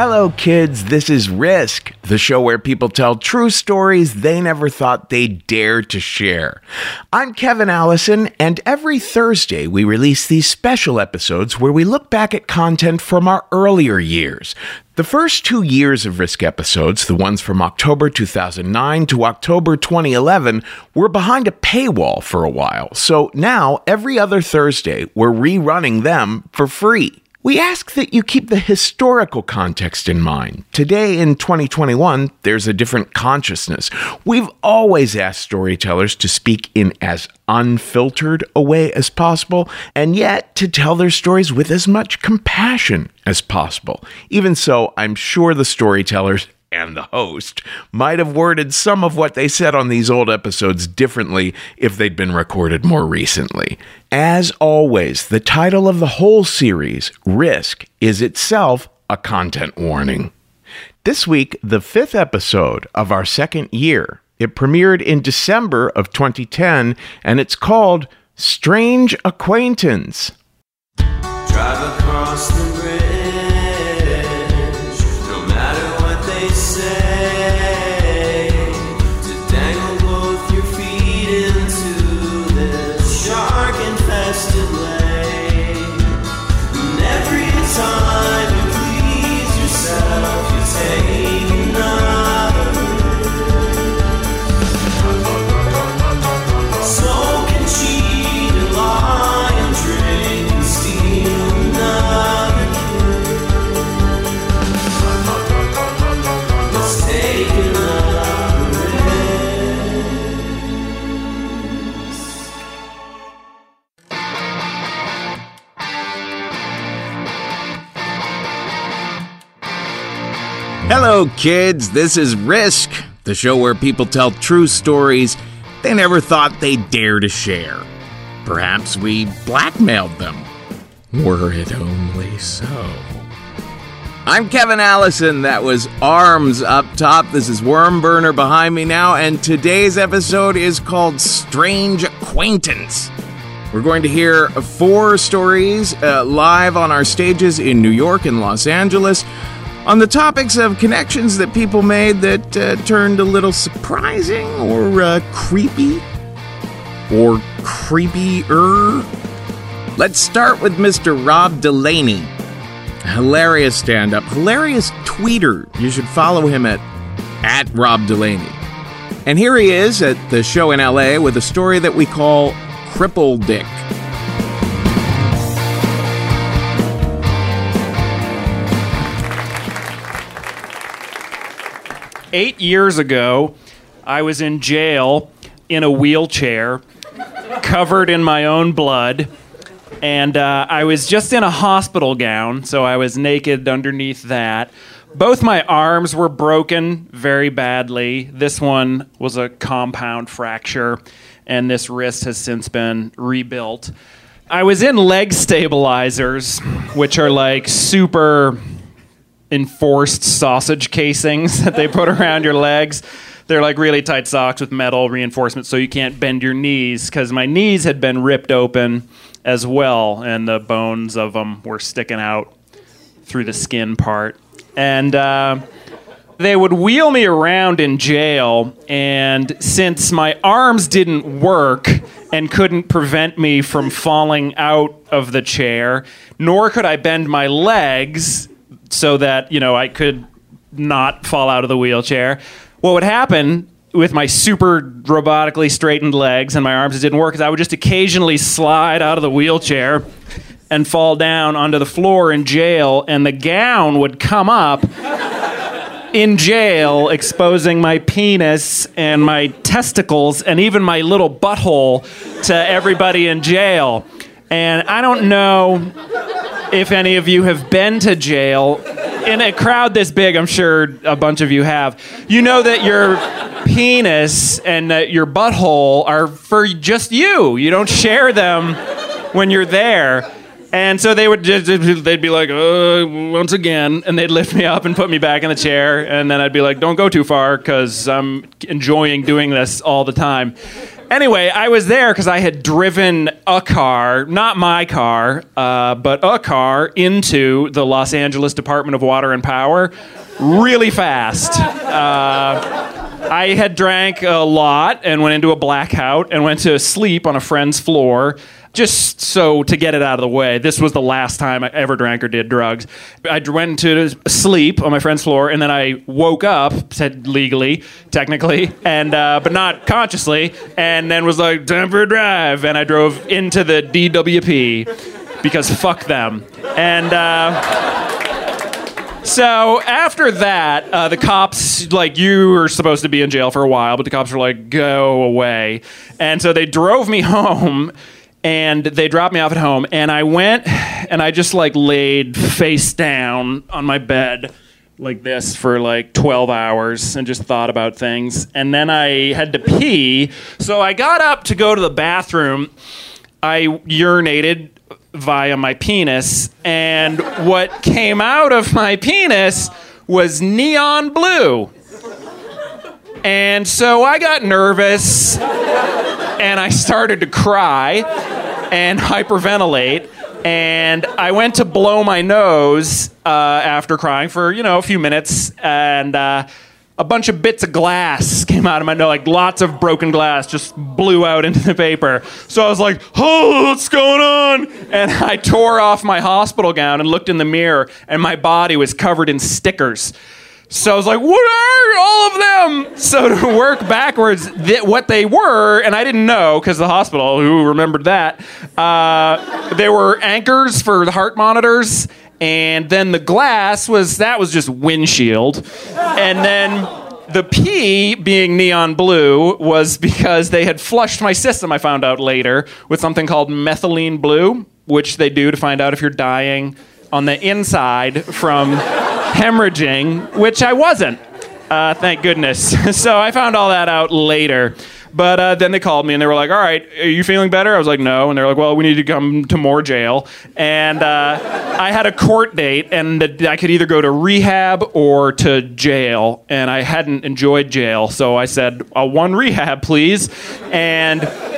Hello, kids. This is Risk, the show where people tell true stories they never thought they'd dare to share. I'm Kevin Allison, and every Thursday we release these special episodes where we look back at content from our earlier years. The first 2 years of Risk episodes, the ones from October 2009 to October 2011, were behind a paywall for a while. So now, every other Thursday, we're rerunning them for free. We ask that you keep the historical context in mind. Today, in 2021, there's a different consciousness. We've always asked storytellers to speak in as unfiltered a way as possible, and yet to tell their stories with as much compassion as possible. Even so, I'm sure the storytellers and the host might have worded some of what they said on these old episodes differently if they'd been recorded more recently. As always, the title of the whole series, Risk, is itself a content warning. This week, the 5th episode of our second year. It premiered in December of 2010, and it's called Strange Acquaintance. Drive across the bridge. Hello, kids. This is Risk, the show where people tell true stories they never thought they'd dare to share. Perhaps we blackmailed them. Were it only so. I'm Kevin Allison. That was Arms up top. This is Wormburner behind me now, and today's episode is called Strange Acquaintance. We're going to hear 4 stories live on our stages in New York and Los Angeles on the topics of connections that people made that turned a little surprising or creepy or creepier. Let's start with Mr. Rob Delaney. Hilarious stand-up, hilarious tweeter. You should follow him at Rob Delaney. And here he is at the show in LA with a story that we call Cripple Dick. Eight years ago, I was in jail in a wheelchair, covered in my own blood, and I was just in a hospital gown, so I was naked underneath that. Both my arms were broken very badly. This one was a compound fracture, and this wrist has since been rebuilt. I was in leg stabilizers, which are like super enforced sausage casings that they put around your legs. They're like really tight socks with metal reinforcement so you can't bend your knees, because my knees had been ripped open as well, and the bones of them were sticking out through the skin part. And they would wheel me around in jail, and since my arms didn't work and couldn't prevent me from falling out of the chair, nor could I bend my legs so that, I could not fall out of the wheelchair, what would happen with my super robotically straightened legs and my arms that didn't work is I would just occasionally slide out of the wheelchair and fall down onto the floor in jail, and the gown would come up in jail, exposing my penis and my testicles and even my little butthole to everybody in jail. And I don't know if any of you have been to jail. In a crowd this big, I'm sure a bunch of you have. You know that your penis and your butthole are for just you. You don't share them when you're there. And so they'd be like, once again, and they'd lift me up and put me back in the chair, and then I'd be like, don't go too far, because I'm enjoying doing this all the time. Anyway, I was there because I had driven a car, not my car, but a car into the Los Angeles Department of Water and Power really fast. I had drank a lot and went into a blackout and went to sleep on a friend's floor just so to get it out of the way. This was the last time I ever drank or did drugs. I went to sleep on my friend's floor, and then I woke up, said legally, technically, and but not consciously, and then was like, time for a drive, and I drove into the DWP because fuck them. And so after that, the cops, like, you were supposed to be in jail for a while, but the cops were like, go away. And so they drove me home, and they dropped me off at home, and I went and I just like laid face down on my bed like this for like 12 hours and just thought about things. And then I had to pee, so I got up to go to the bathroom. I urinated via my penis, and what came out of my penis was neon blue. And so I got nervous, and I started to cry and hyperventilate, and I went to blow my nose after crying for, a few minutes, and a bunch of bits of glass came out of my nose, like lots of broken glass just blew out into the paper. So I was like, oh, what's going on? And I tore off my hospital gown and looked in the mirror, and my body was covered in stickers. So I was like, what are all of them? So to work backwards, what they were, and I didn't know, because the hospital, who remembered that, they were anchors for the heart monitors, and then the glass was just windshield. And then the pee, being neon blue, was because they had flushed my system, I found out later, with something called methylene blue, which they do to find out if you're dying on the inside from hemorrhaging, which I wasn't, thank goodness. So I found all that out later. But then they called me and they were like, all right, are you feeling better? I was like, no. And they're like, well, we need to come to more jail. And I had a court date, and I could either go to rehab or to jail. And I hadn't enjoyed jail, so I said, one rehab, please. And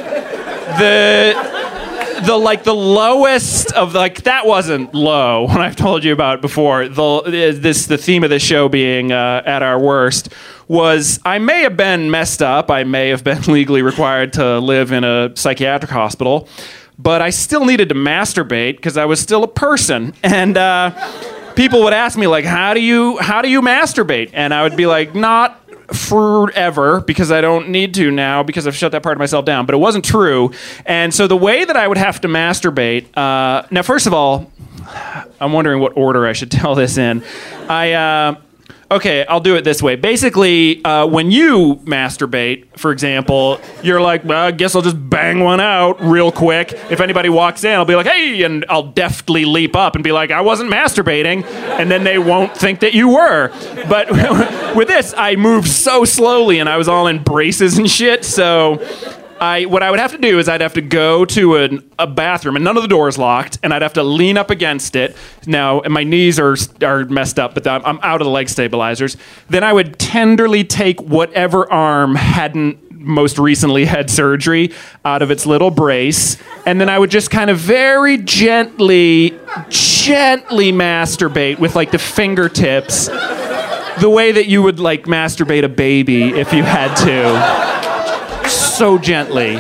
the lowest of that wasn't low when I've told you about it before. The theme of this show being at our worst was I may have been messed up. I may have been legally required to live in a psychiatric hospital, but I still needed to masturbate because I was still a person. And people would ask me, like, how do you masturbate? And I would be like, not forever, because I don't need to now because I've shut that part of myself down. But it wasn't true. And so the way that I would have to masturbate, now first of all, I'm wondering what order I should tell this in. Okay, I'll do it this way. Basically, when you masturbate, for example, you're like, well, I guess I'll just bang one out real quick. If anybody walks in, I'll be like, hey, and I'll deftly leap up and be like, I wasn't masturbating, and then they won't think that you were. But with this, I moved so slowly, and I was all in braces and shit, so what I would have to do is I'd have to go to a bathroom, and none of the doors locked, and I'd have to lean up against it. Now, and my knees are messed up, but I'm out of the leg stabilizers. Then I would tenderly take whatever arm hadn't most recently had surgery out of its little brace, and then I would just kind of very gently masturbate with like the fingertips, the way that you would like masturbate a baby if you had to. So gently.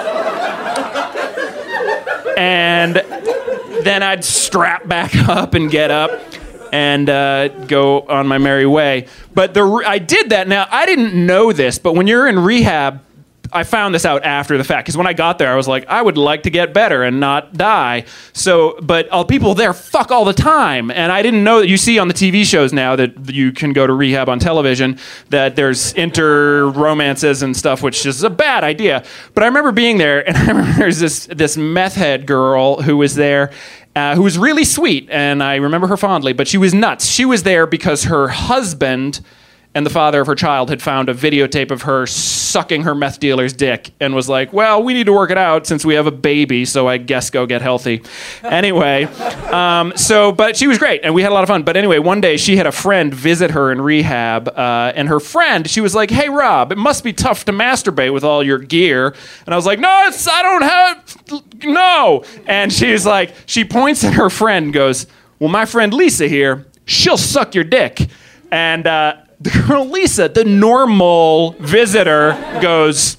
And then I'd strap back up and get up and go on my merry way. But I did that. Now, I didn't know this, but when you're in rehab, I found this out after the fact, because when I got there, I was like, I would like to get better and not die. So, but all people there fuck all the time, and I didn't know that. You see on the TV shows now that you can go to rehab on television, that there's inter-romances and stuff, which is a bad idea. But I remember being there, and I remember there's this meth head girl who was there, who was really sweet, and I remember her fondly, but she was nuts. She was there because her husband and the father of her child had found a videotape of her sucking her meth dealer's dick and was like, well, we need to work it out since we have a baby, so I guess go get healthy. Anyway, but she was great, and we had a lot of fun. But anyway, one day she had a friend visit her in rehab, and her friend, she was like, hey, Rob, it must be tough to masturbate with all your gear. And I was like, no, I don't have, no. And she's like, she points at her friend and goes, well, my friend Lisa here, she'll suck your dick. And the girl Lisa, the normal visitor, goes,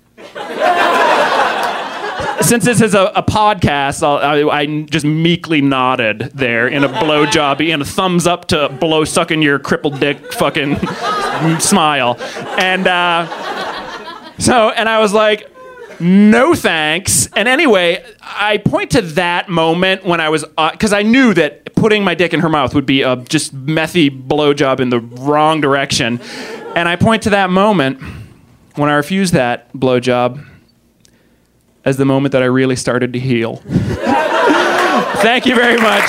since this is a podcast, I just meekly nodded there in a blowjob, in a thumbs up to blow sucking your crippled dick fucking smile. And and I was like, no thanks. And anyway, I point to that moment when I was, because I knew that putting my dick in her mouth would be a just methy blowjob in the wrong direction. And I point to that moment when I refused that blowjob as the moment that I really started to heal. Thank you very much.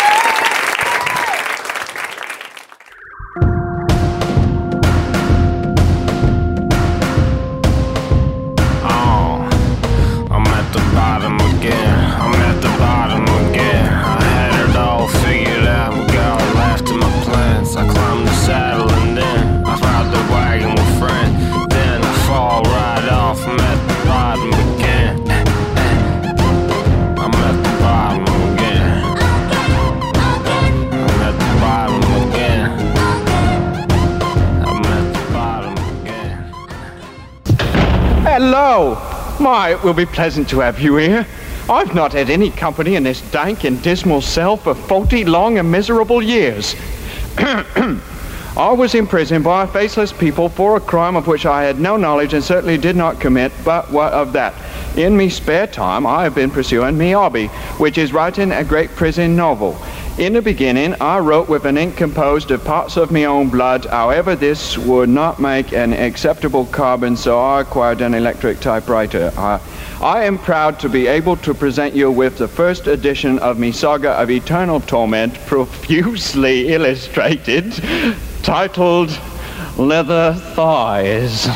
Hello! My, it will be pleasant to have you here. I've not had any company in this dank and dismal cell for 40 long and miserable years. I was imprisoned by faceless people for a crime of which I had no knowledge and certainly did not commit, but what of that? In me spare time, I have been pursuing me hobby, which is writing a great prison novel. In the beginning, I wrote with an ink composed of parts of my own blood. However, this would not make an acceptable carbon, so I acquired an electric typewriter. I am proud to be able to present you with the first edition of me saga of eternal torment, profusely illustrated, titled Leather Thighs.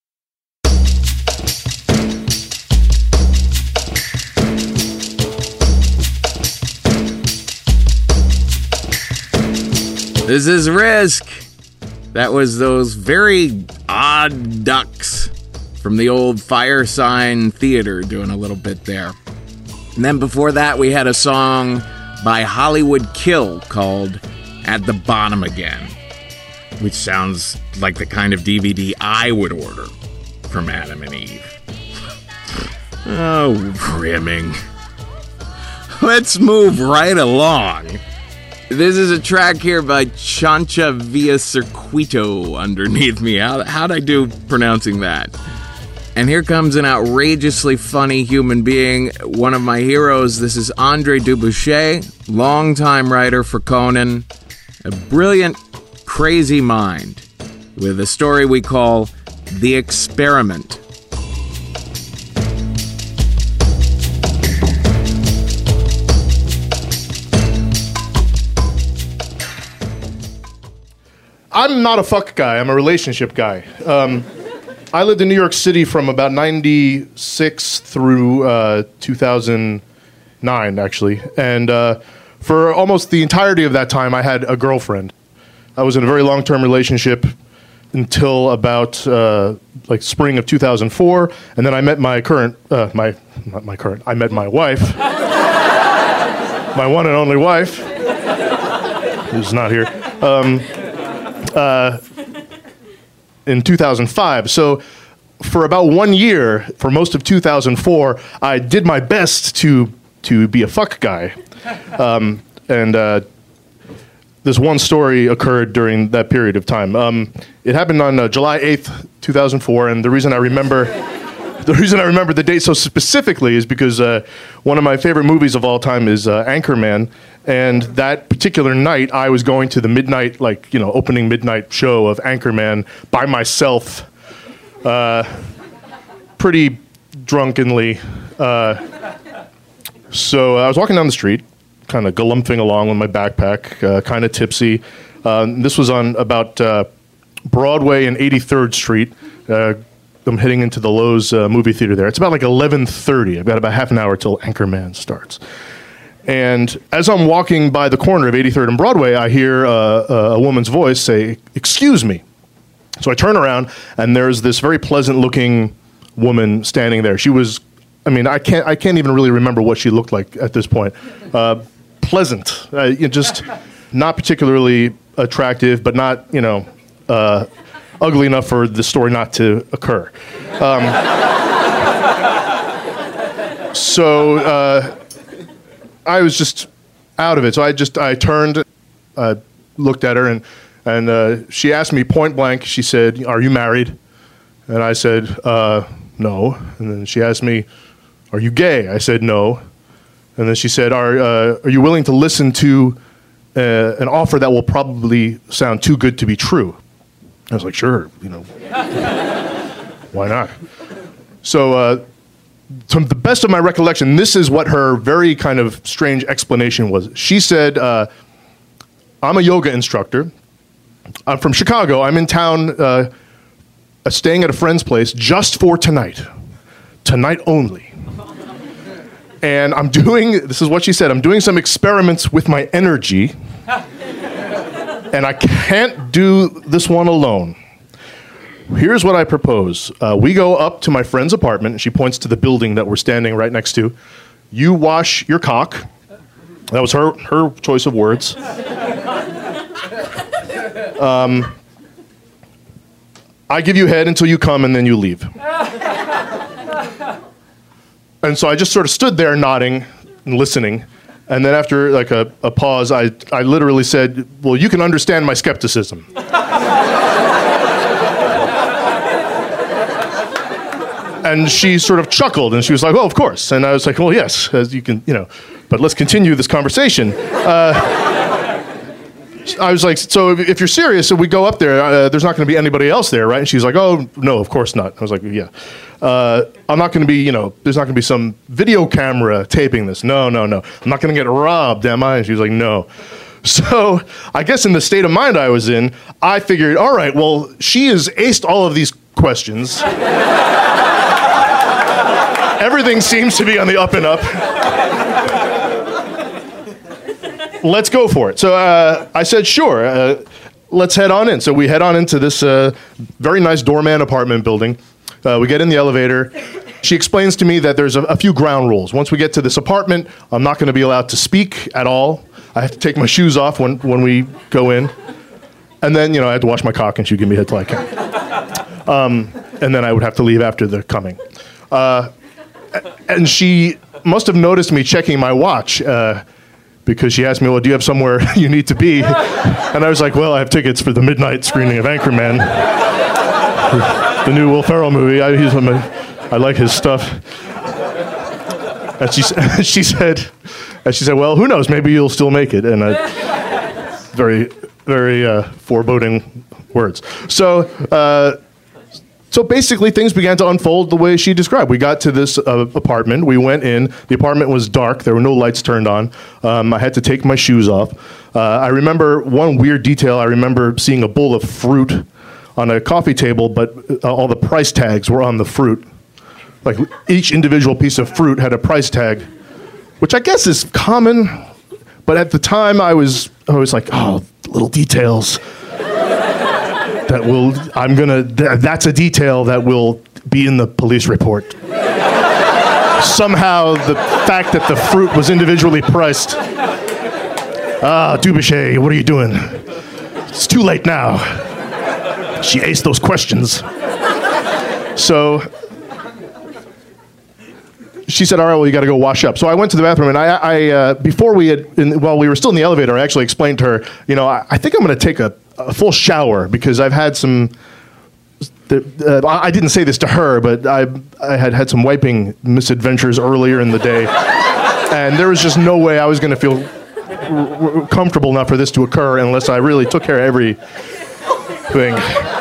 This is Risk. That was those very odd ducks from the old Fire Sign Theater doing a little bit there. And then before that, we had a song by Hollywood Kill called At the Bottom Again, which sounds like the kind of DVD I would order from Adam and Eve. Oh, rimming. Let's move right along. This is a track here by Chancha Via Circuito underneath me. How'd I do pronouncing that? And here comes an outrageously funny human being, one of my heroes. This is Andre Dubuchet, longtime writer for Conan, a brilliant, crazy mind with a story we call The Experiment. I'm not a fuck guy. I'm a relationship guy. I lived in New York City from about 96 through 2009, actually. And for almost the entirety of that time, I had a girlfriend. I was in a very long-term relationship until about spring of 2004. And then I met my current, I met my wife. My one and only wife, who's not here. In 2005. So for about 1 year, for most of 2004, I did my best to be a fuck guy. This one story occurred during that period of time. It happened on July 8th, 2004, and the reason I remember the date so specifically is because one of my favorite movies of all time is Anchorman. And that particular night, I was going to the midnight, opening midnight show of Anchorman by myself, pretty drunkenly. So I was walking down the street, kind of galumphing along with my backpack, kind of tipsy. This was on about Broadway and 83rd Street. I'm heading into the Lowe's movie theater there. It's about like 11:30. I've got about half an hour till Anchorman starts. And as I'm walking by the corner of 83rd and Broadway, I hear a woman's voice say, "Excuse me." So I turn around, and there's this very pleasant-looking woman standing there. She was, I mean, I can't even really remember what she looked like at this point. Pleasant, just not particularly attractive, but not, ugly enough for the story not to occur. So I was just out of it. So I turned, looked at her, and she asked me point blank. She said, "Are you married?" And I said, "No." And then she asked me, "Are you gay?" I said, "No." And then she said, "Are you willing to listen to an offer that will probably sound too good to be true?" I was like, "Sure, why not?" So, to the best of my recollection, this is what her very kind of strange explanation was. She said, "I'm a yoga instructor. I'm from Chicago. I'm in town staying at a friend's place just for tonight. Tonight only. And I'm doing," this is what she said, "I'm doing some experiments with my energy. And I can't do this one alone. Here's what I propose. We go up to my friend's apartment," and she points to the building that we're standing right next to. "You wash your cock." That was her choice of words. "I give you head until you come, and then you leave." And so I just sort of stood there nodding and listening. And then after like a pause, I literally said, "Well, you can understand my skepticism." And she sort of chuckled, and she was like, "Oh, of course." And I was like, "Well, yes, as you can, but let's continue this conversation." I was like, "So if you're serious, if we go up there, there's not going to be anybody else there, right?" And she's like, "Oh, no, of course not." I was like, "Yeah. I'm not going to be, there's not going to be some video camera taping this. No. I'm not going to get robbed, am I?" And she was like, "No." So I guess in the state of mind I was in, I figured, all right, well, she has aced all of these questions. Everything seems to be on the up and up. Let's go for it. So I said, "Sure, let's head on in." So we head on into this very nice doorman apartment building. We get in the elevator. She explains to me that there's a few ground rules. Once we get to this apartment, I'm not going to be allowed to speak at all. I have to take my shoes off when we go in. And then, I had to wash my cock, and she'd give me a head till I came. And then I would have to leave after the coming. And she must have noticed me checking my watch, because she asked me, "Well, do you have somewhere you need to be?" And I was like, "Well, I have tickets for the midnight screening of Anchorman, the new Will Ferrell movie. I like his stuff." And she said, "Well, who knows? Maybe you'll still make it." And very, very foreboding words. So basically, things began to unfold the way she described. We got to this apartment. We went in. The apartment was dark. There were no lights turned on. I had to take my shoes off. I remember one weird detail. I remember seeing a bowl of fruit on a coffee table, but all the price tags were on the fruit. Like each individual piece of fruit had a price tag, which I guess is common. But at the time, I was like, "Oh, little details. That's a detail that will be in the police report." Somehow, the fact that the fruit was individually priced. Dubuchet, what are you doing? It's too late now. She aced those questions. So she said, "All right, well, you got to go wash up." So I went to the bathroom, and while we were still in the elevator, I actually explained to her, I think I'm going to take a full shower because I've had some. I didn't say this to her, but I had some wiping misadventures earlier in the day, and there was just no way I was going to feel comfortable enough for this to occur unless I really took care of everything.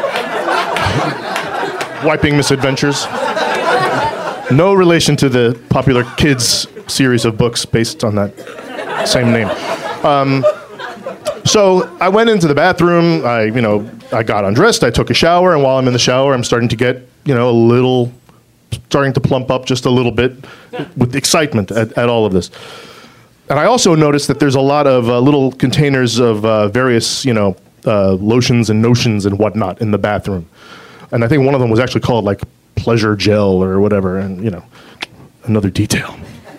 Wiping misadventures. No relation to the popular kids series of books based on that same name. So I went into the bathroom. I, I got undressed, I took a shower, and while I'm in the shower, I'm starting to get, starting to plump up just a little bit with excitement at all of this. And I also noticed that there's a lot of little containers of various, lotions and notions and whatnot in the bathroom. And I think one of them was actually called like pleasure gel or whatever, and another detail.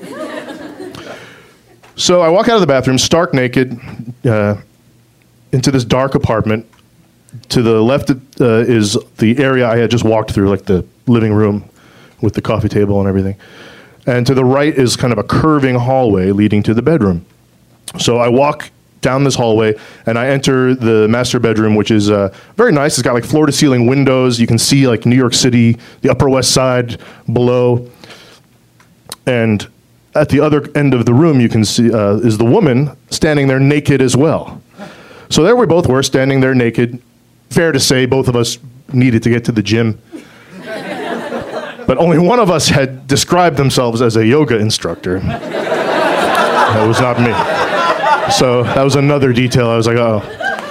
So I walk out of the bathroom, stark naked, into this dark apartment. To the left is the area I had just walked through, like the living room with the coffee table and everything. And to the right is kind of a curving hallway leading to the bedroom. So I walk down this hallway, and I enter the master bedroom, which is very nice. It's got like floor-to-ceiling windows. You can see like New York City, the Upper West Side below. And at the other end of the room, you can see is the woman standing there naked as well. So there we both were, standing there naked. Fair to say, both of us needed to get to the gym. But only one of us had described themselves as a yoga instructor. That was not me. So that was another detail. I was like, oh.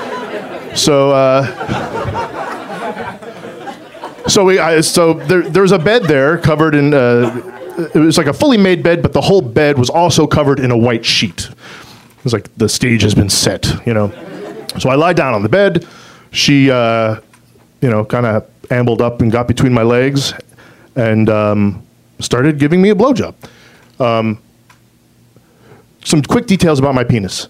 So there was a bed there covered in, it was like a fully made bed, but the whole bed was also covered in a white sheet. It was like the stage has been set, So I lie down on the bed. She, kind of ambled up and got between my legs and started giving me a blowjob. Some quick details about my penis.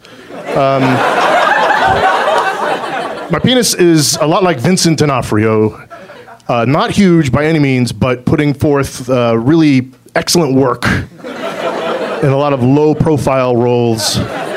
My penis is a lot like Vincent D'Onofrio. Not huge by any means, but putting forth really excellent work in a lot of low-profile roles.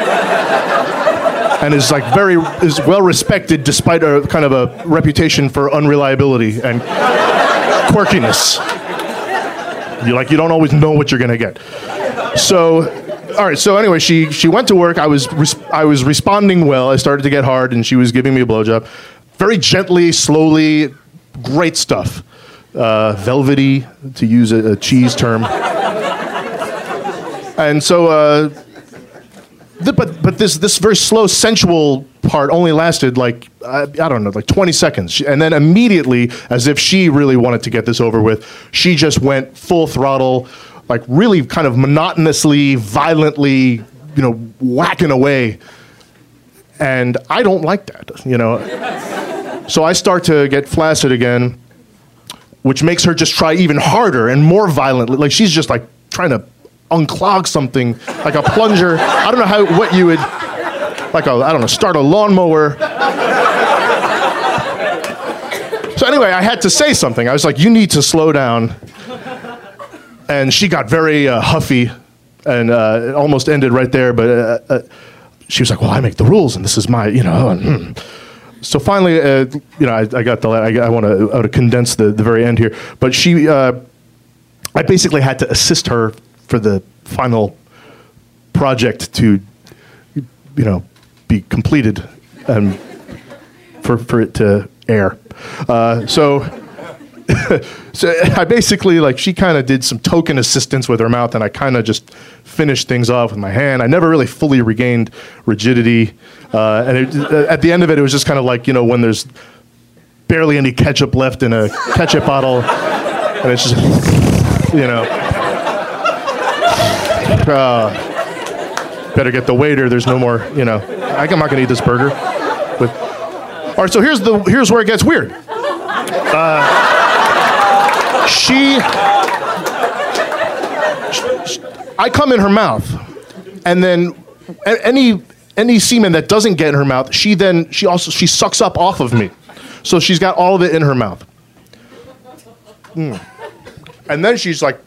And is well respected despite a kind of a reputation for unreliability and quirkiness. You don't always know what you're gonna get. So, all right. So anyway, she went to work. I was responding well. I started to get hard, and she was giving me a blowjob, very gently, slowly. Great stuff. Velvety, to use a cheese term. And so. But this very slow, sensual part only lasted like 20 seconds. And then immediately, as if she really wanted to get this over with, she just went full throttle, like really kind of monotonously, violently, whacking away. And I don't like that, So I start to get flaccid again, which makes her just try even harder and more violently. Like she's just like trying to unclog something, like a plunger. I don't know what you would, start a lawnmower. So anyway, I had to say something. I was like, you need to slow down. And she got very huffy, and it almost ended right there, but she was like, well, I make the rules, and this is my, So finally, I got I want to condense the very end here, but I basically had to assist her for the final project to, be completed and for it to air. So I basically, she kind of did some token assistance with her mouth, and I kind of just finished things off with my hand. I never really fully regained rigidity. And at the end of it, it was just kind of like, when there's barely any ketchup left in a ketchup bottle, and it's just, better get the waiter. There's no more, I'm not going to eat this burger. But, all right, so here's where it gets weird. I come in her mouth, and then any semen that doesn't get in her mouth, she sucks up off of me. So she's got all of it in her mouth. And then she's like,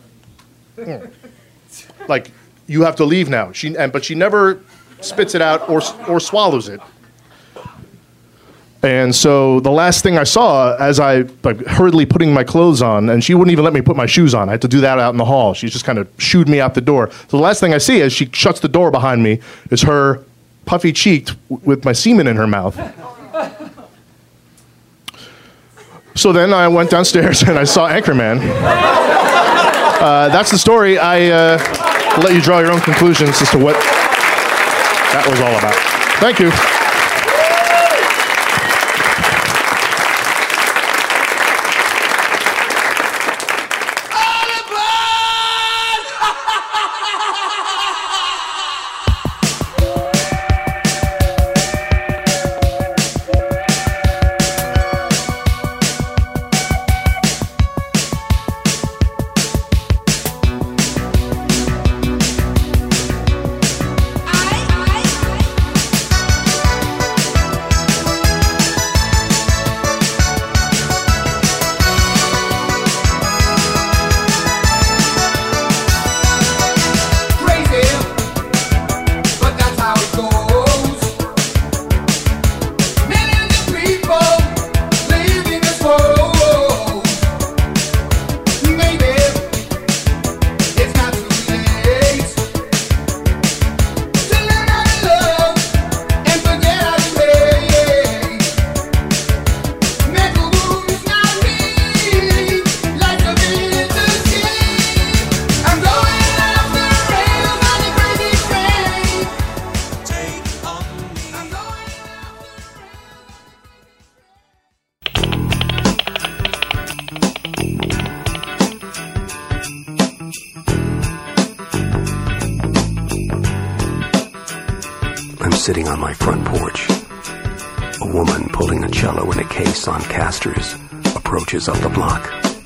like, you have to leave now. But she never spits it out or swallows it. And so the last thing I saw, as I hurriedly putting my clothes on, and she wouldn't even let me put my shoes on. I had to do that out in the hall. She just kind of shooed me out the door. So the last thing I see as she shuts the door behind me is her puffy-cheeked with my semen in her mouth. So then I went downstairs and I saw Anchorman. That's the story. I'll let you draw your own conclusions as to what that was all about. Thank you. sitting on my front porch. A woman pulling a cello in a case on casters approaches up the block.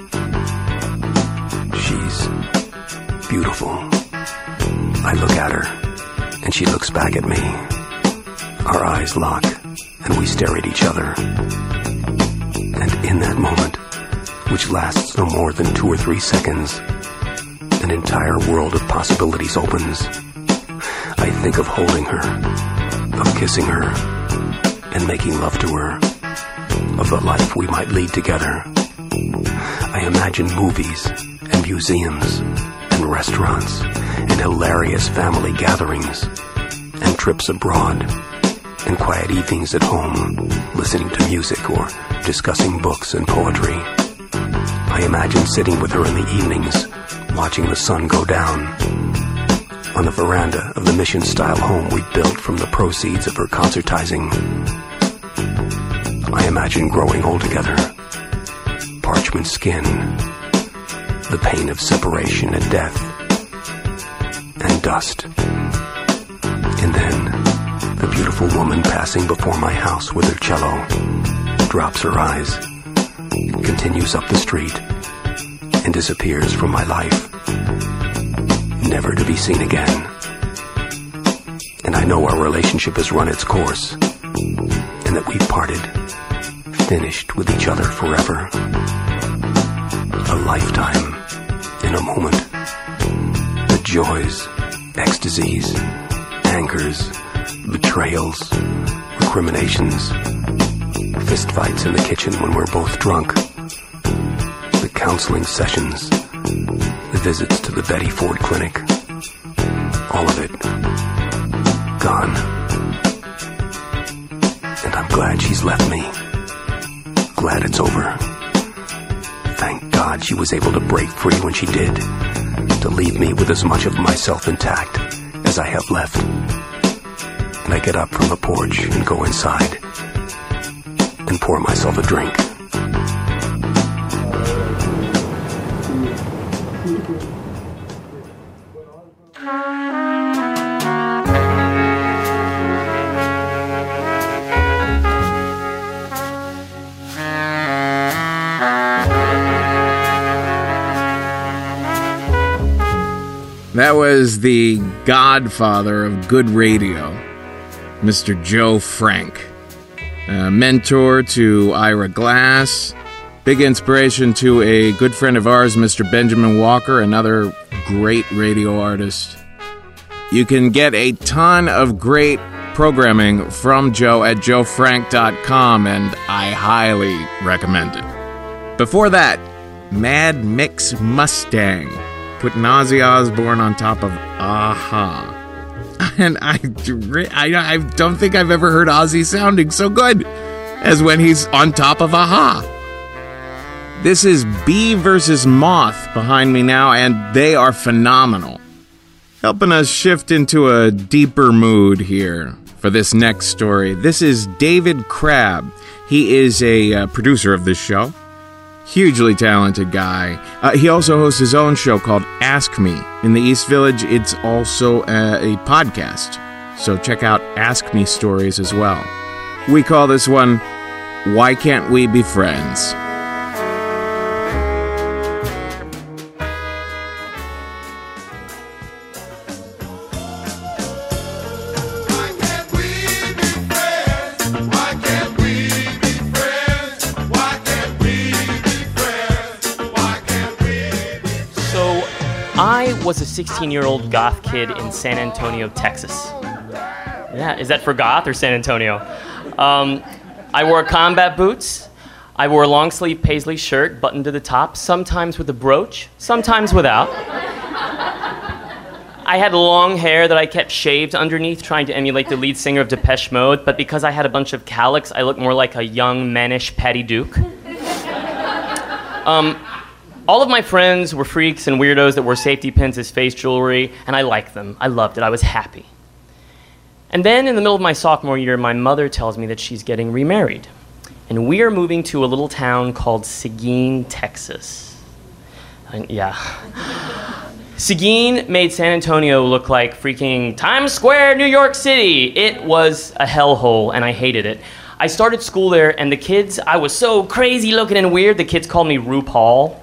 She's beautiful. I look at her, and she looks back at me. Our eyes lock, and we stare at each other. And in that moment, which lasts no more than 2 or 3 seconds, an entire world of possibilities opens. I think of holding her, of kissing her, and making love to her, of the life we might lead together. I imagine movies and museums and restaurants and hilarious family gatherings and trips abroad and quiet evenings at home, listening to music or discussing books and poetry. I imagine sitting with her in the evenings, watching the sun go down on the veranda of the mission-style home we built from the proceeds of her concertizing. I imagine growing old together, parchment skin, the pain of separation and death, and dust. And then, the beautiful woman passing before my house with her cello drops her eyes, continues up the street, and disappears from my life, never to be seen again. And I know our relationship has run its course, and that we've parted, finished with each other forever. A lifetime in a moment. The joys, ecstasies, angers, betrayals, recriminations, fistfights in the kitchen when we're both drunk, the counseling sessions, the visits to the Betty Ford Clinic, all of it gone. And I'm glad she's left me. Glad it's over. Thank God she was able to break free when she did, to leave me with as much of myself intact as I have left. And I get up from the porch and go inside and pour myself a drink. That was the godfather of good radio, Mr. Joe Frank. A mentor to Ira Glass, big inspiration to a good friend of ours, Mr. Benjamin Walker, another great radio artist. You can get a ton of great programming from Joe at joefrank.com, and I highly recommend it. Before that, Mad Mix Mustang, putting Ozzy Osbourne on top of Aha. And I don't think I've ever heard Ozzy sounding so good as when he's on top of Aha. This is Bee vs. Moth behind me now, and they are phenomenal. Helping us shift into a deeper mood here for this next story. This is David Crabb. He is a producer of this show. Hugely talented guy. He also hosts his own show called Ask Me. In the East Village, it's also a podcast. So check out Ask Me Stories as well. We call this one, Why Can't We Be Friends? I was a 16-year-old goth kid in San Antonio, Texas. Yeah, is that for goth or San Antonio? I wore combat boots. I wore a long-sleeve paisley shirt buttoned to the top, sometimes with a brooch, sometimes without. I had long hair that I kept shaved underneath, trying to emulate the lead singer of Depeche Mode, but because I had a bunch of cowlicks, I looked more like a young, mannish Patty Duke. All of my friends were freaks and weirdos that wore safety pins as face jewelry, and I liked them. I loved it. I was happy. And then in the middle of my sophomore year, my mother tells me that she's getting remarried. And we are moving to a little town called Seguin, Texas. Yeah. Seguin made San Antonio look like freaking Times Square, New York City. It was a hellhole, and I hated it. I started school there, and the kids, I was so crazy looking and weird, the kids called me RuPaul.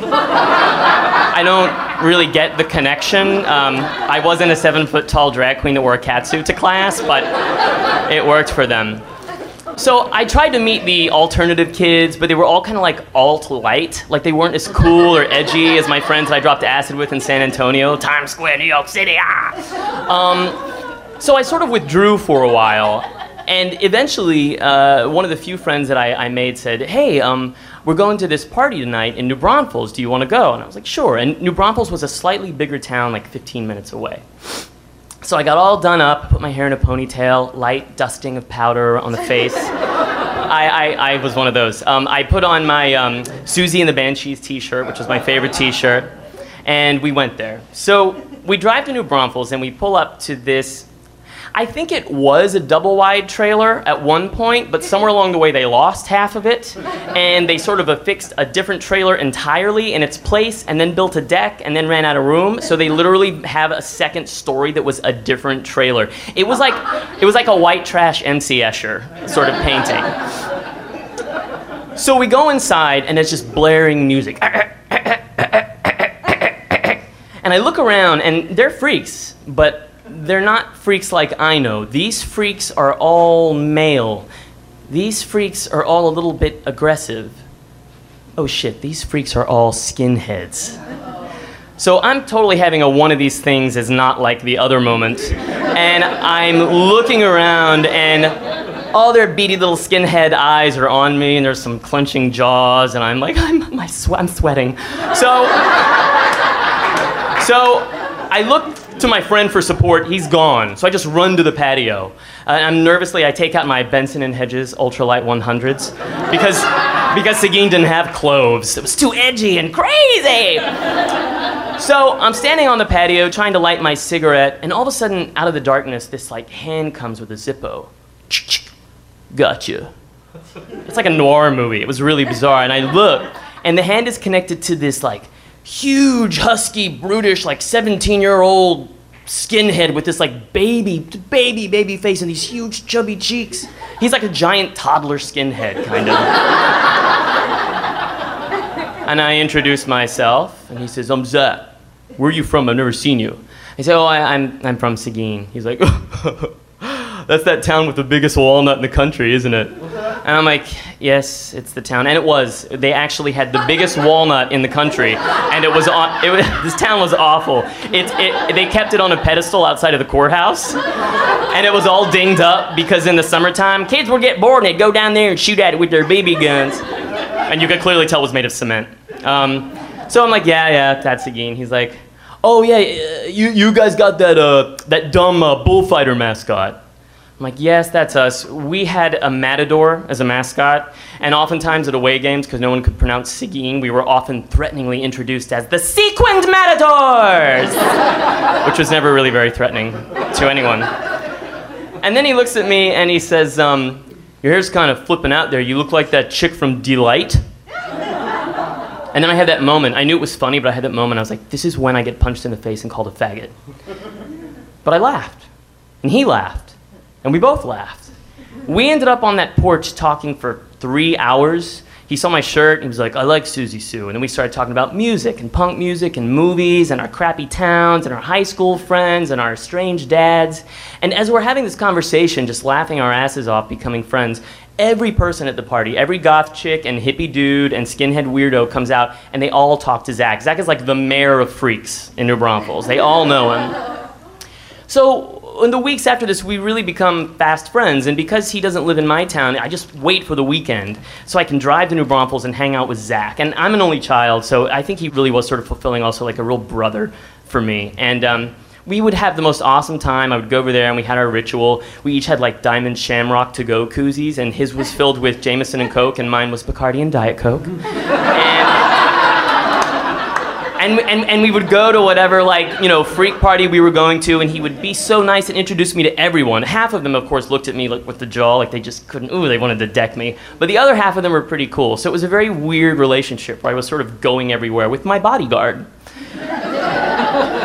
I don't really get the connection. I wasn't a 7-foot-tall drag queen that wore a catsuit to class, but it worked for them. So I tried to meet the alternative kids, but they were all kind of like alt-light. Like they weren't as cool or edgy as my friends that I dropped acid with in San Antonio. Times Square, New York City, So I sort of withdrew for a while. And eventually, one of the few friends that I made said, hey, we're going to this party tonight in New Braunfels. Do you want to go? And I was like, sure. And New Braunfels was a slightly bigger town, like 15 minutes away. So I got all done up, put my hair in a ponytail, light dusting of powder on the face. I was one of those. I put on my Susie and the Banshees t-shirt, which was my favorite t-shirt, and we went there. So we drive to New Braunfels, and we pull up to this, I think it was a double-wide trailer at one point, but somewhere along the way they lost half of it, and they sort of affixed a different trailer entirely in its place, and then built a deck, and then ran out of room, so they literally have a second story that was a different trailer. It was like a white trash M.C. Escher sort of painting. So we go inside, and it's just blaring music. And I look around, and they're freaks, but they're not freaks like I know. These freaks are all male. These freaks are all a little bit aggressive. Oh shit, these freaks are all skinheads. So I'm totally having a one of these things is not like the other moment. And I'm looking around and all their beady little skinhead eyes are on me and there's some clenching jaws and I'm like, I'm sweating. So I look to my friend for support. He's gone. So I just run to the patio. I'm nervously, I take out my Benson & Hedges Ultralight 100s because Seguin didn't have cloves. It was too edgy and crazy. So I'm standing on the patio trying to light my cigarette, and all of a sudden, out of the darkness, this like hand comes with a Zippo. Gotcha. It's like a noir movie. It was really bizarre. And I look, and the hand is connected to this like huge, husky, brutish, like 17-year-old skinhead with this like baby face and these huge chubby cheeks. He's like a giant toddler skinhead, kind of. And I introduce myself, and he says, I'm Zach. Where are you from? I've never seen you. I say, oh, I'm from Seguin. He's like, that's that town with the biggest walnut in the country, isn't it? And I'm like, yes, it's the town. And it was. They actually had the biggest walnut in the country. And this town was awful. They kept it on a pedestal outside of the courthouse. And it was all dinged up because in the summertime, kids would get bored and they'd go down there and shoot at it with their BB guns. And you could clearly tell it was made of cement. So I'm like, yeah, that's Seguin. He's like, oh yeah, you guys got that dumb bullfighter mascot. I'm like, yes, that's us. We had a matador as a mascot, and oftentimes at away games, because no one could pronounce Seguin, we were often threateningly introduced as the Sequined Matadors, which was never really very threatening to anyone. And then he looks at me and he says, your hair's kind of flipping out there. You look like that chick from Delight. And then I had that moment. I knew it was funny, but I had that moment. I was like, this is when I get punched in the face and called a faggot. But I laughed, and he laughed. And we both laughed. We ended up on that porch talking for 3 hours. He saw my shirt, and he was like, I like Susie Sue. And then we started talking about music and punk music and movies and our crappy towns and our high school friends and our strange dads. And as we're having this conversation, just laughing our asses off, becoming friends, every person at the party, every goth chick and hippie dude and skinhead weirdo comes out, and they all talk to Zach. Zach is like the mayor of freaks in New Braunfels. They all know him. So in the weeks after this, we really become fast friends, and because he doesn't live in my town, I just wait for the weekend so I can drive to New Braunfels and hang out with Zach. And I'm an only child, so I think he really was sort of fulfilling also like a real brother for me. And we would have the most awesome time. I would go over there, and we had our ritual. We each had like Diamond Shamrock to-go koozies, and his was filled with Jameson and Coke, and mine was Bacardi and Diet Coke. And we would go to whatever, like, you know, freak party we were going to, and he would be so nice and introduce me to everyone. Half of them, of course, looked at me like with the jaw, like they just couldn't, they wanted to deck me. But the other half of them were pretty cool. So it was a very weird relationship where I was sort of going everywhere with my bodyguard.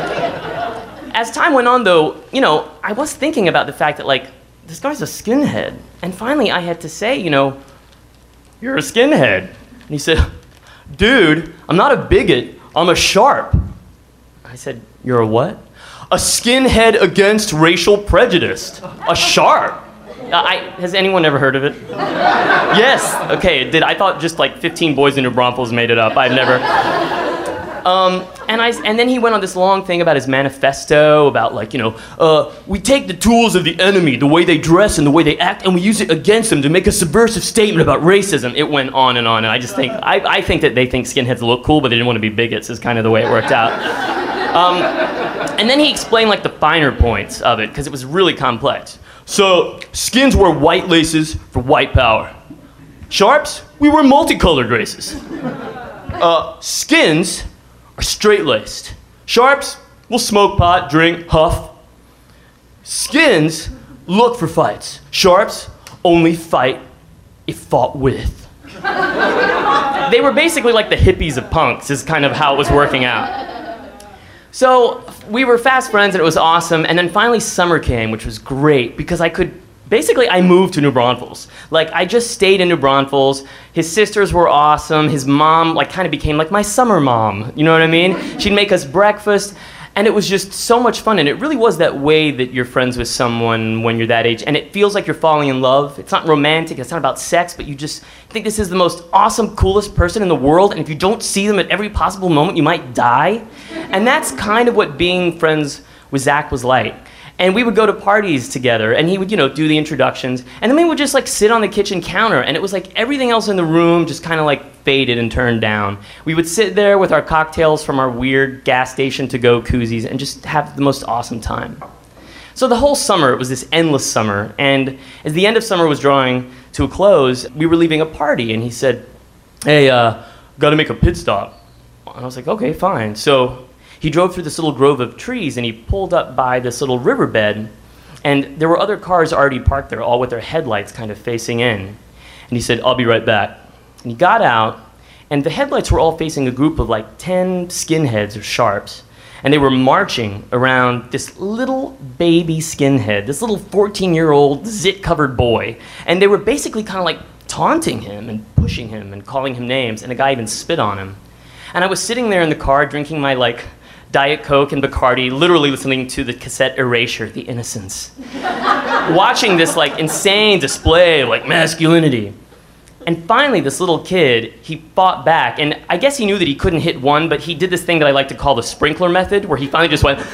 as time went on, though, I was thinking about the fact that, like, this guy's a skinhead. And finally, I had to say, you're a skinhead. And he said, dude, I'm not a bigot, I'm a sharp. I said, you're a what? A skinhead against racial prejudice. A sharp. Has anyone ever heard of it? Yes. Okay, I thought just like 15 boys in New Braunfels made it up. I've never. And then he went on this long thing about his manifesto, about like, we take the tools of the enemy, the way they dress and the way they act, and we use it against them to make a subversive statement about racism. It went on, and I just think, I think that they think skinheads look cool, but they didn't want to be bigots, is kind of the way it worked out. And then he explained like the finer points of it, because it was really complex. So, skins wear white laces for white power. Sharps, we wear multicolored races. Skins are straight-laced. Sharps will smoke pot, drink, huff. Skins look for fights. Sharps only fight if fought with. They were basically like the hippies of punks, is kind of how it was working out. So we were fast friends and it was awesome, and then finally summer came, which was great because I moved to New Braunfels. Like, I just stayed in New Braunfels. His sisters were awesome. His mom, like, kind of became like my summer mom. You know what I mean? She'd make us breakfast, and it was just so much fun. And it really was that way that you're friends with someone when you're that age, and it feels like you're falling in love. It's not romantic. It's not about sex, but you just think this is the most awesome, coolest person in the world, and if you don't see them at every possible moment, you might die. And that's kind of what being friends with Zach was like. And we would go to parties together, and he would, do the introductions, and then we would just like sit on the kitchen counter, and it was like everything else in the room just kind of like faded and turned down. We would sit there with our cocktails from our weird gas station to-go koozies and just have the most awesome time. So the whole summer, it was this endless summer, and as the end of summer was drawing to a close, we were leaving a party, and he said, hey, gotta make a pit stop. And I was like, okay, fine. So he drove through this little grove of trees, and he pulled up by this little riverbed, and there were other cars already parked there, all with their headlights kind of facing in. And he said, I'll be right back. And he got out, and the headlights were all facing a group of like 10 skinheads or sharps, and they were marching around this little baby skinhead, this little 14-year-old zit-covered boy, and they were basically kind of like taunting him and pushing him and calling him names, and a guy even spit on him. And I was sitting there in the car drinking my like Diet Coke and Bacardi, literally listening to the cassette Erasure, The Innocents. Watching this like insane display of like masculinity. And finally, this little kid, he fought back, and I guess he knew that he couldn't hit one, but he did this thing that I like to call the sprinkler method, where he finally just went,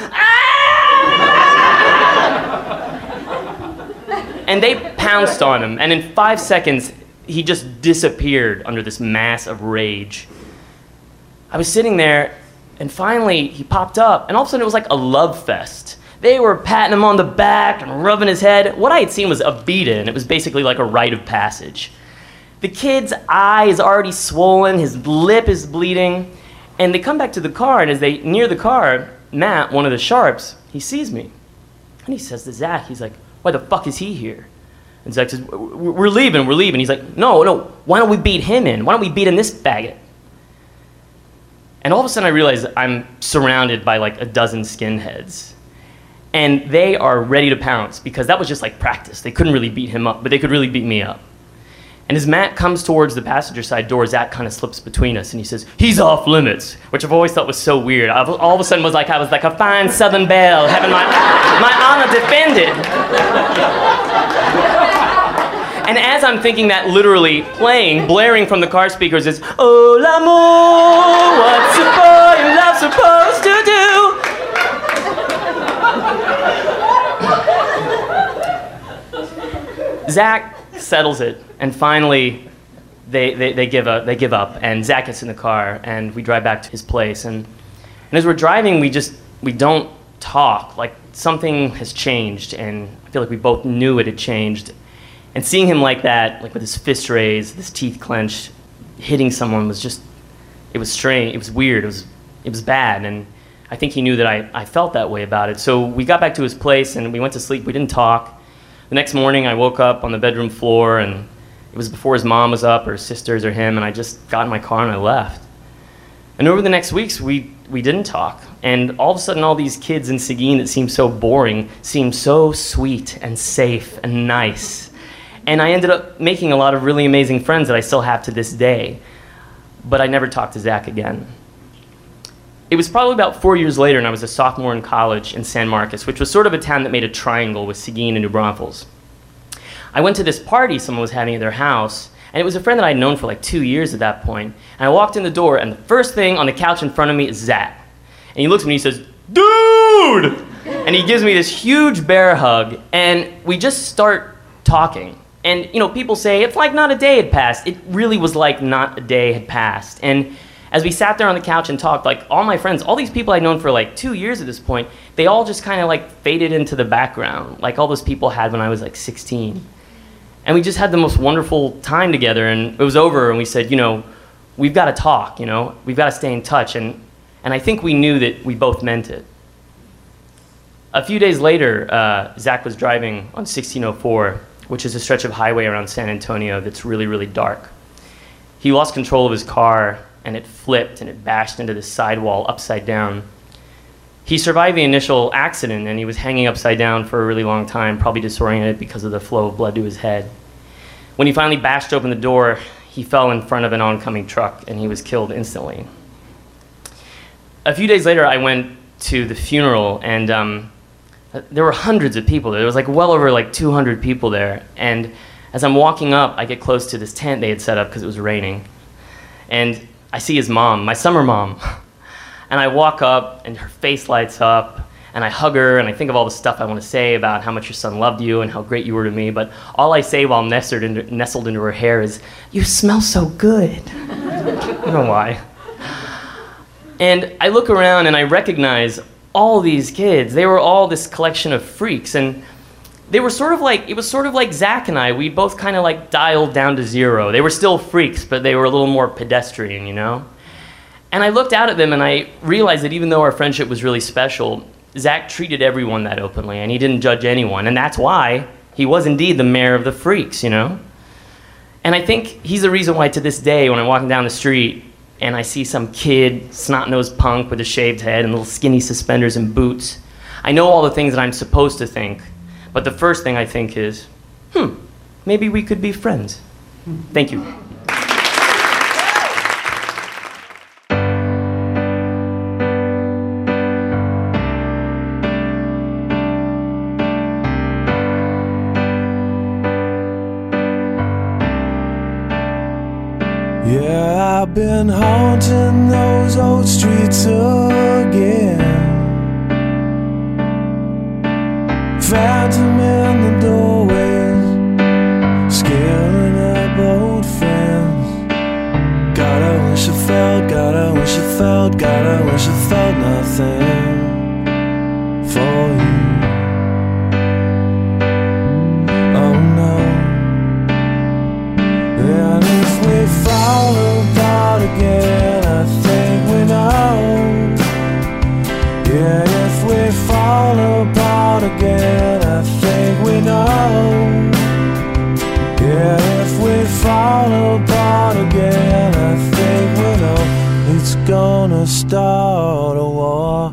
ah! And they pounced on him, and in 5 seconds, he just disappeared under this mass of rage. I was sitting there, and finally, he popped up, and all of a sudden, it was like a love fest. They were patting him on the back and rubbing his head. What I had seen was a beat-in. It was basically like a rite of passage. The kid's eye is already swollen, his lip is bleeding, and they come back to the car, and as they near the car, Matt, one of the sharps, he sees me. And he says to Zach, he's like, why the fuck is he here? And Zach says, we're leaving. He's like, no, why don't we beat him in? Why don't we beat in this faggot? And all of a sudden I realize I'm surrounded by like a dozen skinheads. And they are ready to pounce, because that was just like practice. They couldn't really beat him up, but they could really beat me up. And as Matt comes towards the passenger side door, Zach kind of slips between us, and he says, he's off limits, which I've always thought was so weird. All of a sudden I was like a fine Southern belle, having my honor defended. And as I'm thinking that, literally blaring from the car speakers is, oh l'amour, what's a boy in love supposed to do? Zach settles it, and finally they give up, and Zach gets in the car, and we drive back to his place, and as we're driving, we don't talk. Like, something has changed, and I feel like we both knew it had changed. And seeing him like that, like with his fist raised, his teeth clenched, hitting someone was just, it was strange, it was weird, it was bad, and I think he knew that I felt that way about it. So we got back to his place, and we went to sleep, we didn't talk. The next morning, I woke up on the bedroom floor, and it was before his mom was up, or his sisters, or him, and I just got in my car and I left. And over the next weeks, we we didn't talk. And all of a sudden, all these kids in Seguin that seemed so boring seemed so sweet and safe and nice. And I ended up making a lot of really amazing friends that I still have to this day. But I never talked to Zach again. It was probably about 4 years later, and I was a sophomore in college in San Marcos, which was sort of a town that made a triangle with Seguin and New Braunfels. I went to this party someone was having at their house, and it was a friend that I'd known for like 2 years at that point. And I walked in the door, and the first thing on the couch in front of me is Zach. And he looks at me and he says, "Dude!" And he gives me this huge bear hug, and we just start talking. And, you know, people say, it's like not a day had passed. It really was like not a day had passed. And as we sat there on the couch and talked, like, all my friends, all these people I'd known for like 2 years at this point, they all just kind of like faded into the background, like all those people had when I was like 16. And we just had the most wonderful time together, and it was over, and we said, you know, we've got to talk, you know, we've got to stay in touch. And I think we knew that we both meant it. A few days later, Zach was driving on 1604, which is a stretch of highway around San Antonio that's really, really dark. He lost control of his car, and it flipped, and it bashed into the sidewall upside down. He survived the initial accident, and he was hanging upside down for a really long time, probably disoriented because of the flow of blood to his head. When he finally bashed open the door, he fell in front of an oncoming truck, and he was killed instantly. A few days later, I went to the funeral, and there were hundreds of people there. There was like well over like 200 people there. And as I'm walking up, I get close to this tent they had set up because it was raining. And I see his mom, my summer mom. And I walk up, and her face lights up, and I hug her, and I think of all the stuff I want to say about how much your son loved you and how great you were to me. But all I say while nestled into her hair is, "You smell so good." I don't know why. And I look around, and I recognize all these kids. They were all this collection of freaks, and they were sort of like, it was sort of like Zach and I. We both kind of like dialed down to zero. They were still freaks, but they were a little more pedestrian, you know? And I looked out at them, and I realized that even though our friendship was really special, Zach treated everyone that openly, and he didn't judge anyone. And that's why he was indeed the mayor of the freaks, you know? And I think he's the reason why to this day, when I'm walking down the street and I see some kid, snot-nosed punk with a shaved head and little skinny suspenders and boots, I know all the things that I'm supposed to think, but the first thing I think is, maybe we could be friends. Thank you. Yeah, I've been haunting those old streets again. Phantom in the doorways, scaring up old friends. God, I wish I felt, God, I wish I felt, God, I wish I felt nothing for you. Oh no. And if we fall apart again, I think we know. Yeah, if we fall apart again, I think we know. Yeah, if we fall apart again, I think we know. It's gonna start a war.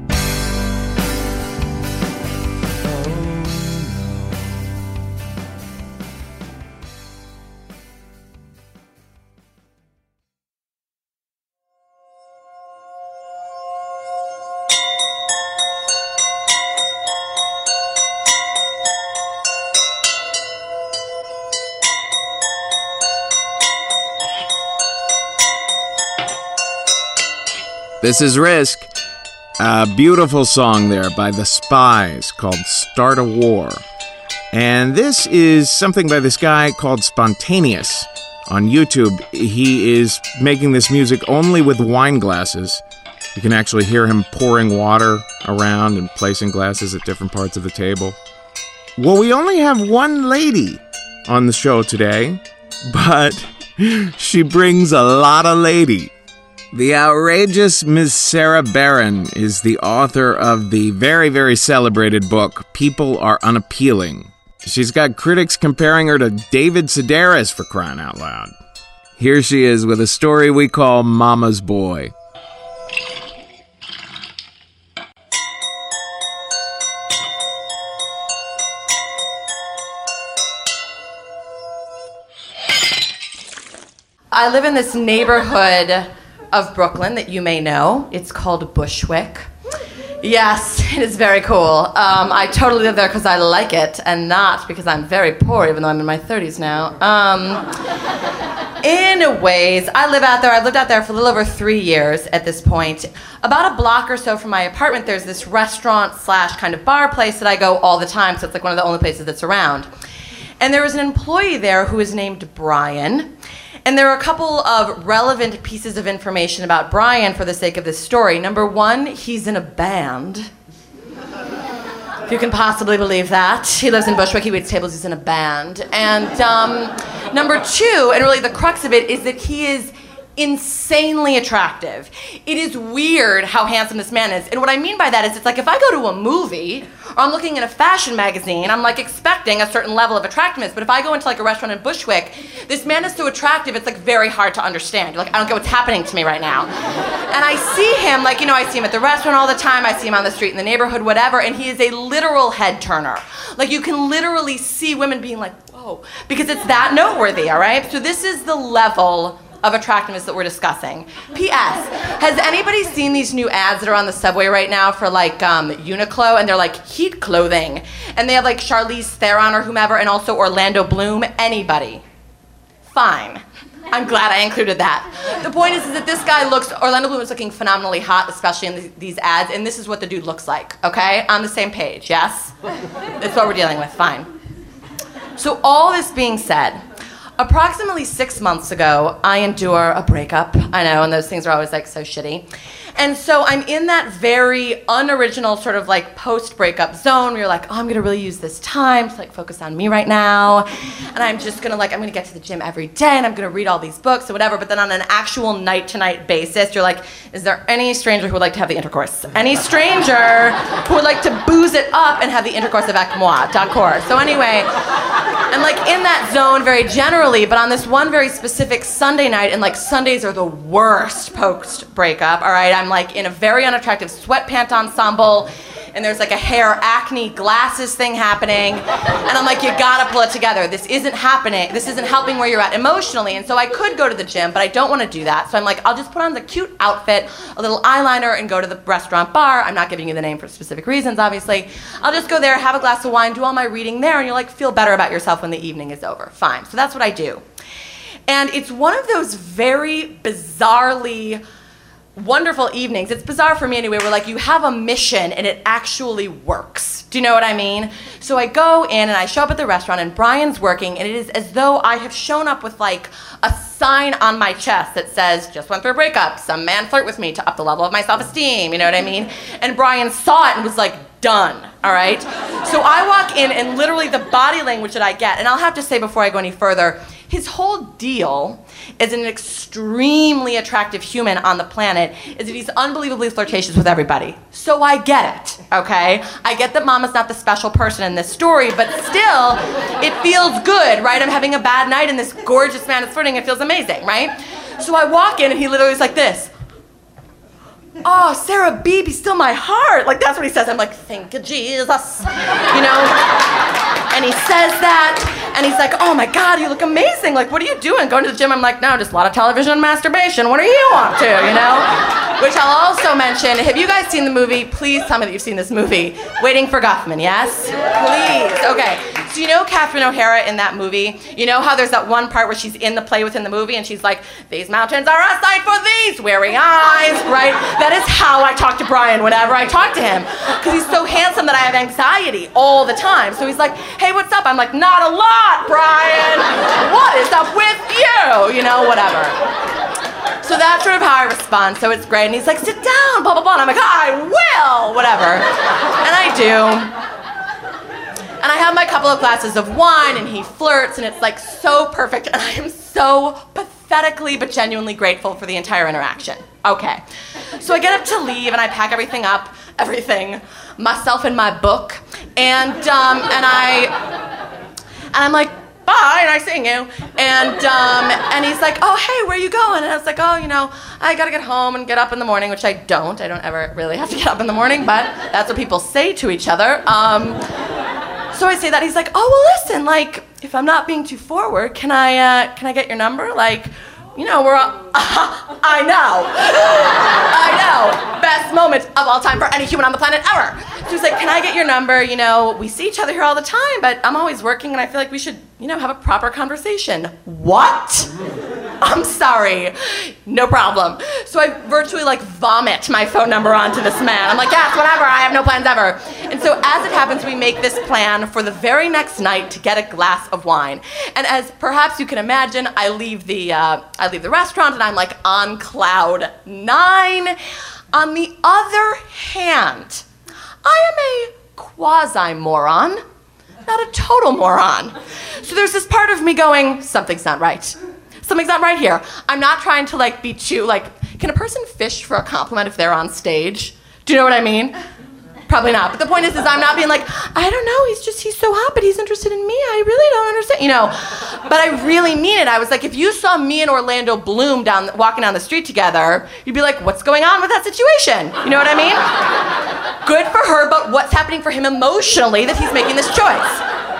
This is Risk. A beautiful song there by The Spies called Start a War. And this is something by this guy called Spontaneous on YouTube. He is making this music only with wine glasses. You can actually hear him pouring water around and placing glasses at different parts of the table. Well, we only have one lady on the show today, but she brings a lot of lady. The outrageous Ms. Sarah Barron is the author of the very, very celebrated book, People Are Unappealing. She's got critics comparing her to David Sedaris, for crying out loud. Here she is with a story we call Mama's Boy. I live in this neighborhood of Brooklyn that you may know. It's called Bushwick. Yes, it is very cool. I totally live there because I like it and not because I'm very poor, even though I'm in my 30s now. Anyways, I live out there. I've lived out there for a little over 3 years at this point. About a block or so from my apartment, there's this restaurant / kind of bar place that I go all the time, so it's like one of the only places that's around. And there was an employee there who was named Brian. And there are a couple of relevant pieces of information about Brian for the sake of this story. Number one, he's in a band. If you can possibly believe that. He lives in Bushwick, he waits tables, he's in a band. And number two, and really the crux of it, is that he is insanely attractive. It is weird how handsome this man is. And what I mean by that is it's like if I go to a movie or I'm looking in a fashion magazine, I'm like expecting a certain level of attractiveness. But if I go into like a restaurant in Bushwick, this man is so attractive, it's like very hard to understand. You're like, I don't get what's happening to me right now. And I see him, like, you know, I see him at the restaurant all the time, I see him on the street in the neighborhood, whatever, and he is a literal head turner. Like you can literally see women being like, whoa, because it's that noteworthy, all right? So this is the level of attractiveness that we're discussing. P.S. Has anybody seen these new ads that are on the subway right now for like Uniqlo, and they're like heat clothing, and they have like Charlize Theron or whomever, and also Orlando Bloom? Anybody? Fine. I'm glad I included that. The point is that this guy Orlando Bloom is looking phenomenally hot, especially in these ads, and this is what the dude looks like, okay? On the same page, yes? That's what we're dealing with, fine. So all this being said, approximately 6 months ago, I endure a breakup. I know, and those things are always like so shitty. And so I'm in that very unoriginal sort of like post-breakup zone where you're like, oh, I'm gonna really use this time to like focus on me right now. And I'm just gonna I'm gonna get to the gym every day and I'm gonna read all these books or whatever. But then on an actual night-to-night basis, you're like, is there any stranger who would like to have the intercourse? Any stranger who would like to booze it up and have the intercourse avec moi, d'accord. So anyway, I'm like in that zone very generally, but on this one very specific Sunday night, and like Sundays are the worst post-breakup, all right? I'm like in a very unattractive sweatpant ensemble, and there's like a hair acne glasses thing happening, and I'm like, you gotta pull it together. This isn't happening. This isn't helping where you're at emotionally. And so I could go to the gym, but I don't want to do that. So I'm like, I'll just put on the cute outfit, a little eyeliner, and go to the restaurant bar. I'm not giving you the name for specific reasons, obviously. I'll just go there, have a glass of wine, do all my reading there, and you'll like feel better about yourself when the evening is over. Fine. So that's what I do. And it's one of those very bizarrely wonderful evenings. It's bizarre for me anyway, where like you have a mission and it actually works. Do you know what I mean? So I go in and I show up at the restaurant and Brian's working, and it is as though I have shown up with like a sign on my chest that says, just went through a breakup, some man flirt with me to up the level of my self-esteem, you know what I mean? And Brian saw it and was like, done, all right? So I walk in and literally the body language that I get, and I'll have to say before I go any further, his whole deal as an extremely attractive human on the planet is that he's unbelievably flirtatious with everybody. So I get it, okay? I get that Mama's not the special person in this story, but still, it feels good, right? I'm having a bad night and this gorgeous man is flirting. It feels amazing, right? So I walk in and he literally is like this. Oh, Sarah B, be still my heart. Like, that's what he says. I'm like, thank you, Jesus. You know? And he says that, and he's like, oh my God, you look amazing. Like, what are you doing? Going to the gym? I'm like, no, just a lot of television and masturbation. What are you up to, you know? Which I'll also mention, have you guys seen the movie? Please tell me that you've seen this movie. Waiting for Guffman, yes? Please. Okay. So you know Catherine O'Hara in that movie? You know how there's that one part where she's in the play within the movie, and she's like, these mountains are a sight for these weary eyes, right? That is how I talk to Brian whenever I talk to him, because he's so handsome that I have anxiety all the time. So he's like, hey, what's up? I'm like, not a lot, Brian. What is up with you? You know, whatever. So that's sort of how I respond. So it's great. And he's like, sit down, blah, blah, blah. And I'm like, I will, whatever. And I do. And I have my couple of glasses of wine, and he flirts, and it's like so perfect. And I am so pathetically but genuinely grateful for the entire interaction. Okay. So I get up to leave, and I pack everything up, myself and my book, and I'm like, bye, nice seeing you. And he's like, oh, hey, where are you going? And I was like, oh, you know, I gotta get home and get up in the morning, which I don't. I don't ever really have to get up in the morning, but that's what people say to each other. So I say that. He's like, oh, well, listen, like, if I'm not being too forward, can I get your number? Like, we're all, I know. Best moment of all time for any human on the planet ever. So he's like, can I get your number? We see each other here all the time, but I'm always working and I feel like we should, have a proper conversation. What? I'm sorry. No problem. So I virtually vomit my phone number onto this man. I'm like, yes, whatever, I have no plans ever. And so as it happens, we make this plan for the very next night to get a glass of wine. And as perhaps you can imagine, I leave the restaurant and I'm on cloud 9. On the other hand, I am a quasi-moron, not a total moron. So there's this part of me going, something's not right. Something's not right here. I'm not trying to be too, can a person fish for a compliment if they're on stage? Do you know what I mean? Probably not. But the point is I'm not being I don't know, he's so hot, but he's interested in me. I really don't understand, But I really mean it. I was if you saw me and Orlando Bloom walking down the street together, you'd be like, what's going on with that situation? You know what I mean? Good for her, but what's happening for him emotionally that he's making this choice?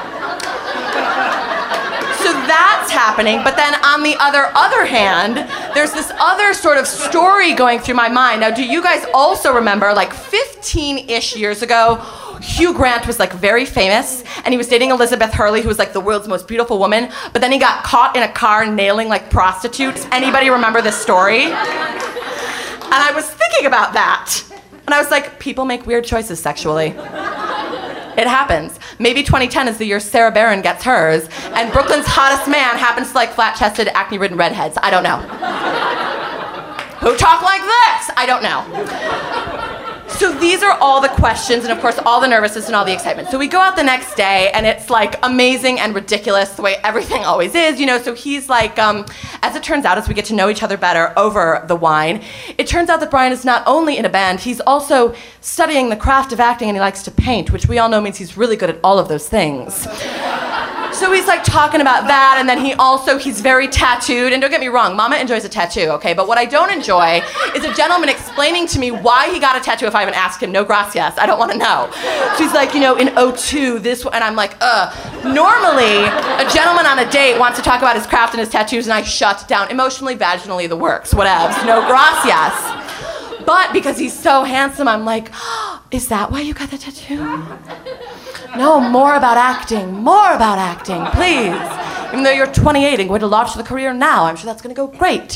So that's happening, but then on the other hand, there's this other sort of story going through my mind. Now, do you guys also remember, 15-ish years ago, Hugh Grant was very famous, and he was dating Elizabeth Hurley, who was the world's most beautiful woman, but then he got caught in a car nailing prostitutes. Anybody remember this story? And I was thinking about that, and I was people make weird choices sexually. It happens. Maybe 2010 is the year Sarah Baron gets hers, and Brooklyn's hottest man happens to flat-chested, acne-ridden redheads. I don't know. Who talk like this? I don't know. So these are all the questions, and of course all the nervousness and all the excitement. So we go out the next day, and it's amazing and ridiculous the way everything always is, So he's as it turns out, as we get to know each other better over the wine, it turns out that Brian is not only in a band, he's also studying the craft of acting, and he likes to paint, which we all know means he's really good at all of those things. So he's talking about that, and then he's very tattooed, and don't get me wrong, Mama enjoys a tattoo, okay? But what I don't enjoy is a gentleman explaining to me why he got a tattoo if I haven't asked him. No gracias, I don't want to know. So he's in 02, this one, and I'm normally a gentleman on a date wants to talk about his craft and his tattoos, and I shut down emotionally, vaginally, the works, whatevs, no gracias. But because he's so handsome, I'm is that why you got the tattoo? No, more about acting, please. Even though you're 28 and going to launch the career now, I'm sure that's going to go great,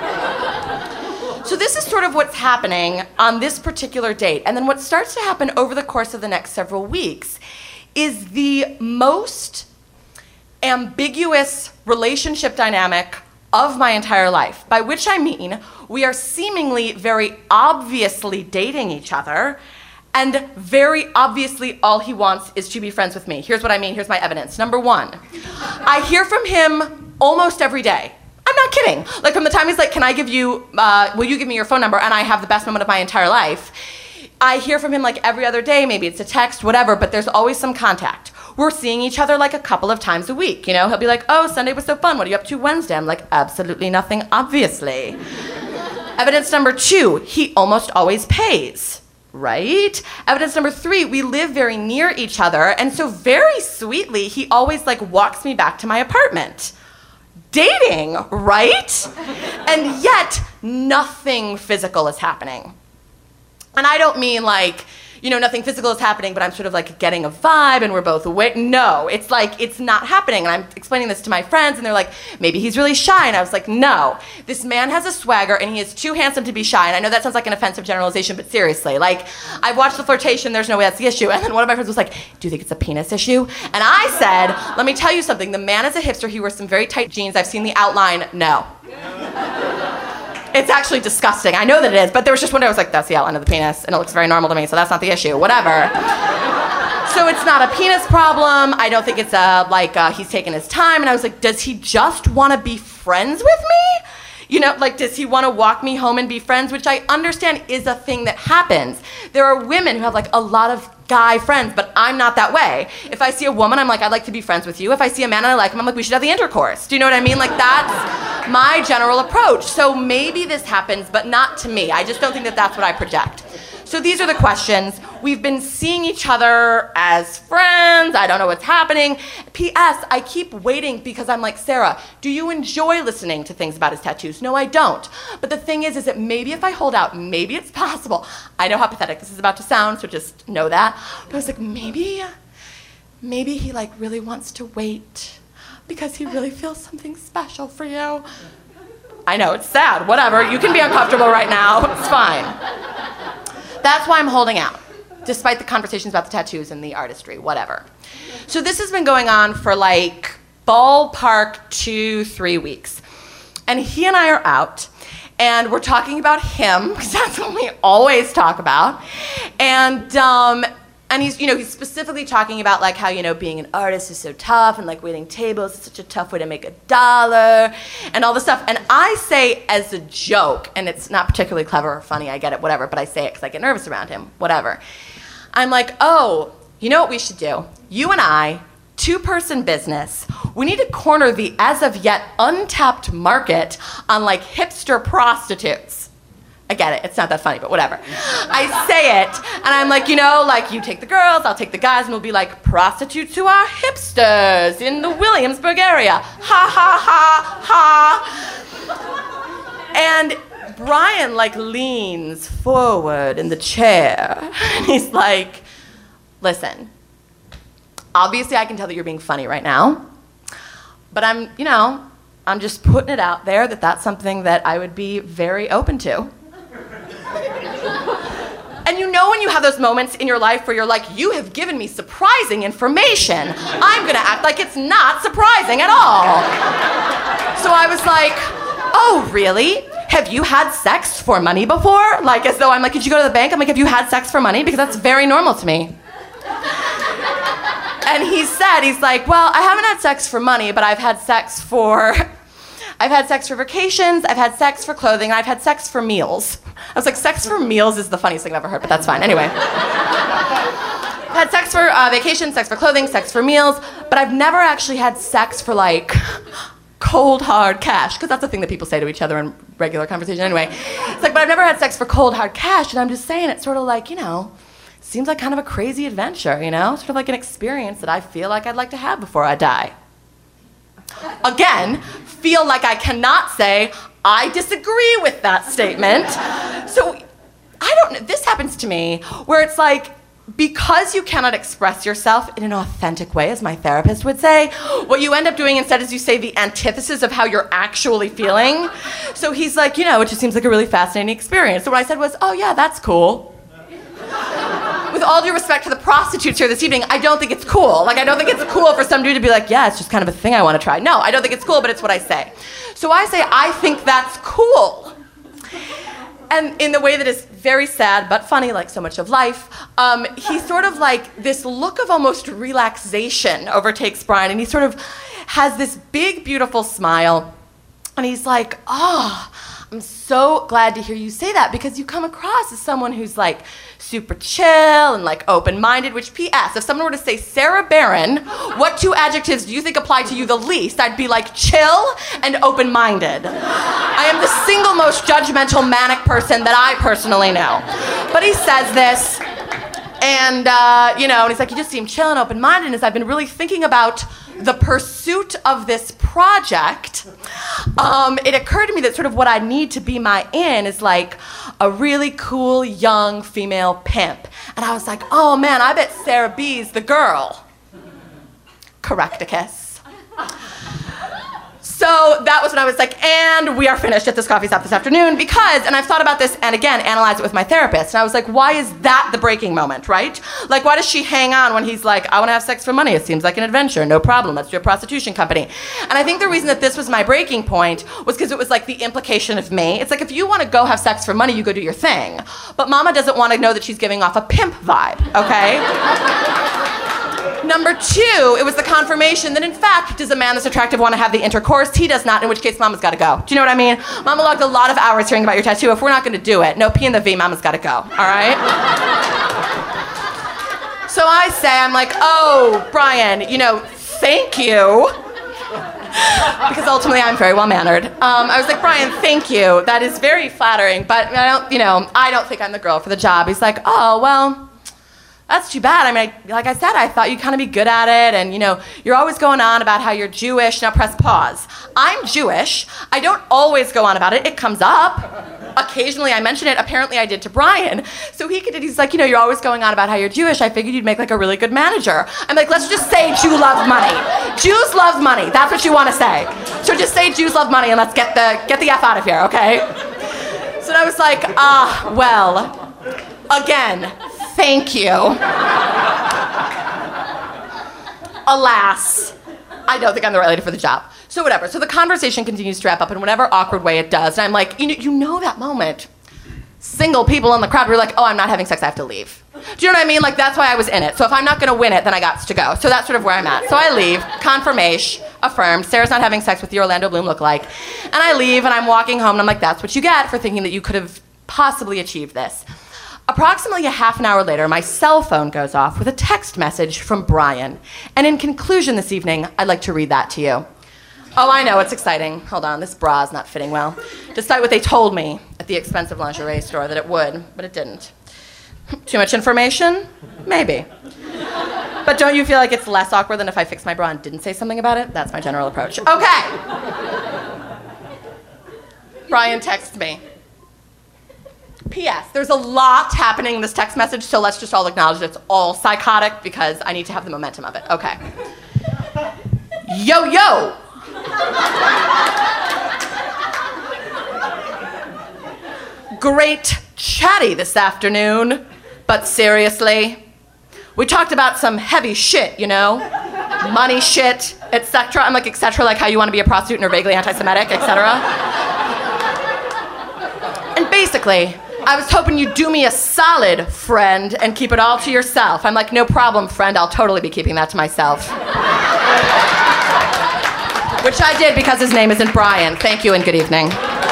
So this is sort of what's happening on this particular date. And then what starts to happen over the course of the next several weeks is the most ambiguous relationship dynamic of my entire life, by which I mean we are seemingly very obviously dating each other, and very obviously all he wants is to be friends with me. Here's what I mean, here's my evidence. Number 1, I hear from him almost every day. I'm not kidding. From the time he's can I give you, will you give me your phone number, and I have the best moment of my entire life. I hear from him every other day, maybe it's a text, whatever, but there's always some contact. We're seeing each other a couple of times a week, He'll be oh, Sunday was so fun, what are you up to Wednesday? I'm absolutely nothing, obviously. Evidence number 2, he almost always pays. Right? Evidence number 3, we live very near each other, and so very sweetly, he always walks me back to my apartment. Dating, right? And yet, nothing physical is happening. And I don't mean nothing physical is happening, but I'm sort of getting a vibe and we're both awake. No, it's it's not happening. And I'm explaining this to my friends and they're maybe he's really shy. And I was no, this man has a swagger and he is too handsome to be shy. And I know that sounds like an offensive generalization, but seriously, I've watched The Flirtation, there's no way that's the issue. And then one of my friends was do you think it's a penis issue? And I said, let me tell you something. The man is a hipster. He wears some very tight jeans. I've seen the outline. No. It's actually disgusting. I know that it is, but there was just one day I was that's the outline of the penis, and it looks very normal to me, so that's not the issue. Whatever. So it's not a penis problem. I don't think it's he's taking his time. And I was does he just want to be friends with me? Does he want to walk me home and be friends? Which I understand is a thing that happens. There are women who have a lot of guy friends, but I'm not that way. If I see a woman, I'm I'd like to be friends with you. If I see a man and I like him, I'm we should have the intercourse. Do you know what I mean? That's my general approach. So maybe this happens, but not to me. I just don't think that that's what I project. So these are the questions. We've been seeing each other as friends. I don't know what's happening. P.S. I keep waiting because I'm like, Sarah, do you enjoy listening to things about his tattoos? No, I don't. But the thing is that maybe if I hold out, maybe it's possible. I know how pathetic this is about to sound, so just know that. But I was like, maybe he like really wants to wait because he really feels something special for you. I know, it's sad, whatever. You can be uncomfortable right now, it's fine. That's why I'm holding out, despite the conversations about the tattoos and the artistry, whatever. So this has been going on for like ballpark 2-3 weeks. And he and I are out, and we're talking about him, because that's what we always talk about. And he's, he's specifically talking about like how, being an artist is so tough, and like waiting tables is such a tough way to make $1, and all this stuff. And I say as a joke, and it's not particularly clever or funny, I get it, whatever, but I say it because I get nervous around him, whatever. I'm like, oh, you know what we should do? You and I, 2-person business, we need to corner the as of yet untapped market on like hipster prostitutes. I get it, it's not that funny, but whatever. I say it, and I'm like, like you take the girls, I'll take the guys, and we'll be like prostitutes who are hipsters in the Williamsburg area. Ha, ha, ha, ha. And Brian like leans forward in the chair, and he's like, listen, obviously I can tell that you're being funny right now, but I'm just putting it out there that that's something that I would be very open to. And when you have those moments in your life where you're like, you have given me surprising information. I'm gonna act like it's not surprising at all. So I was like, oh, really? Have you had sex for money before? Like, as though I'm like, did you go to the bank? I'm like, have you had sex for money? Because that's very normal to me. And he's like, well, I haven't had sex for money, but I've had sex for vacations, I've had sex for clothing, I've had sex for meals. I was like, sex for meals is the funniest thing I've ever heard, but that's fine. Anyway. I've had sex for vacations, sex for clothing, sex for meals, but I've never actually had sex for like cold hard cash, because that's the thing that people say to each other in regular conversation anyway. It's like, but I've never had sex for cold hard cash, and I'm just saying it's sort of like, seems like kind of a crazy adventure, sort of like an experience that I feel like I'd like to have before I die. Again, feel like I cannot say, I disagree with that statement. So, this happens to me, where it's like, because you cannot express yourself in an authentic way, as my therapist would say, what you end up doing instead is you say the antithesis of how you're actually feeling. So he's like, it just seems like a really fascinating experience. So what I said was, oh yeah, that's cool. With all due respect to the prostitutes here this evening, I don't think it's cool. Like, I don't think it's cool for some dude to be like, yeah, it's just kind of a thing I want to try. No, I don't think it's cool, but it's what I say. So I say, I think that's cool. And in the way that is very sad, but funny, like so much of life, he sort of like, this look of almost relaxation overtakes Brian, and he sort of has this big, beautiful smile, and he's like, oh, I'm so glad to hear you say that, because you come across as someone who's like super chill and like open-minded, which P.S., if someone were to say, Sarah Barron, what 2 adjectives do you think apply to you the least? I'd be like chill and open-minded. I am the single most judgmental, manic person that I personally know. But he says this, and and he's like, you just seem chill and open-minded, and as I've been really thinking about the pursuit of this project, it occurred to me that sort of what I need to be my in is like a really cool young female pimp. And I was like, oh man, I bet Sarah B's the girl. Correcticus. So that was when I was like, and we are finished at this coffee shop this afternoon because, and I've thought about this and again, analyzed it with my therapist, and I was like, why is that the breaking moment, right? Like, why does she hang on when he's like, I want to have sex for money, it seems like an adventure, no problem, let's do a prostitution company. And I think the reason that this was my breaking point was because it was like the implication of me. It's like, if you want to go have sex for money, you go do your thing. But mama doesn't want to know that she's giving off a pimp vibe, okay? Number 2, it was the confirmation that in fact, does a man that's attractive want to have the intercourse? He does not, in which case mama's got to go. Do you know what I mean? Mama logged a lot of hours hearing about your tattoo. If we're not going to do it, no P in the V, mama's got to go, all right? So I say, I'm like, oh, Brian, thank you. Because ultimately I'm very well-mannered. I was like, Brian, thank you. That is very flattering, but I don't think I'm the girl for the job. He's like, oh, well, that's too bad. I mean, like I said, I thought you'd kind of be good at it, and you're always going on about how you're Jewish. Now press pause. I'm Jewish. I don't always go on about it. It comes up. Occasionally I mention it. Apparently I did to Brian. So he's like, you're always going on about how you're Jewish. I figured you'd make like a really good manager. I'm like, let's just say Jew loves money. Jews love money. That's what you want to say. So just say Jews love money and let's get the F out of here, okay? So I was like, well, again, thank you. Alas, I don't think I'm the right lady for the job. So whatever. So the conversation continues to wrap up in whatever awkward way it does. And I'm like, you know that moment. Single people in the crowd were like, oh, I'm not having sex, I have to leave. Do you know what I mean? Like, that's why I was in it. So if I'm not going to win it, then I got to go. So that's sort of where I'm at. So I leave, confirmation, affirmed, Sarah's not having sex with the Orlando Bloom lookalike. And I leave, and I'm walking home, and I'm like, that's what you get for thinking that you could have possibly achieved this. Approximately a half an hour later, my cell phone goes off with a text message from Brian. And in conclusion this evening, I'd like to read that to you. Oh, I know, it's exciting. Hold on, this bra's not fitting well. Despite what they told me at the expensive lingerie store that it would, but it didn't. Too much information? Maybe. But don't you feel like it's less awkward than if I fixed my bra and didn't say something about it? That's my general approach. Okay. Brian texts me. P.S. There's a lot happening in this text message, so let's just all acknowledge that it's all psychotic because I need to have the momentum of it. Okay. Yo, yo! Great chatty this afternoon, but seriously, we talked about some heavy shit, money shit, etc. I'm like, etc. like how you want to be a prostitute and are vaguely anti-Semitic, etc. And basically, I was hoping you'd do me a solid, friend, and keep it all to yourself. I'm like, no problem, friend, I'll totally be keeping that to myself. Which I did because his name isn't Brian. Thank you and good evening.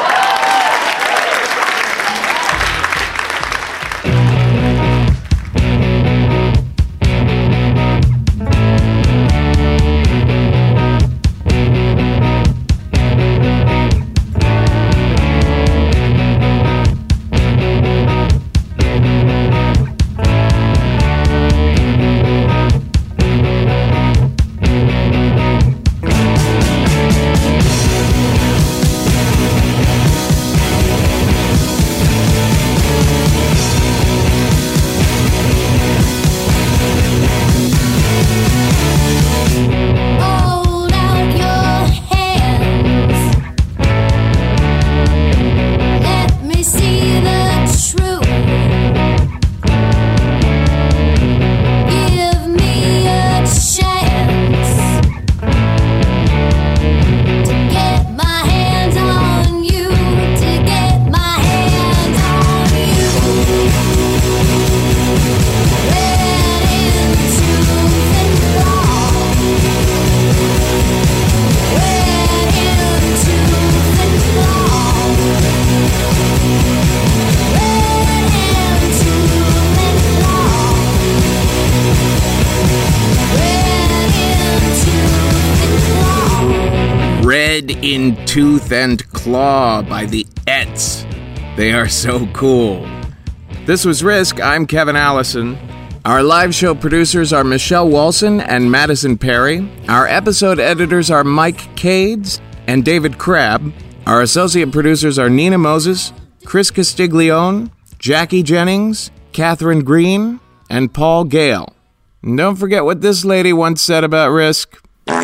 In Tooth and Claw by the Ets. They are so cool. This was Risk. I'm Kevin Allison. Our live show producers are Michelle Walson and Madison Perry. Our episode editors are Mike Cades and David Crabb. Our associate producers are Nina Moses, Chris Castiglione, Jackie Jennings, Catherine Green, and Paul Gale. And don't forget what this lady once said about Risk.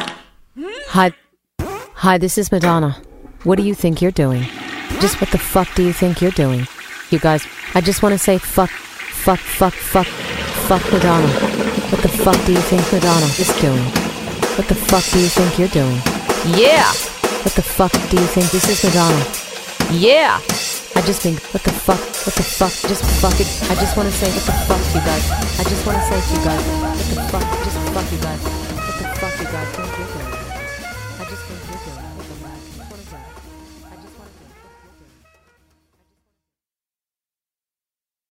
Hi, this is Madonna. What do you think you're doing? Just what the fuck do you think you're doing? You guys, I just want to say fuck Madonna. What the fuck do you think Madonna is doing? What the fuck do you think you're doing? Yeah! What the fuck do you think this is Madonna? Yeah! I just think, what the fuck, just fuck it. I just want to say what the fuck, you guys. I just want to say to you guys.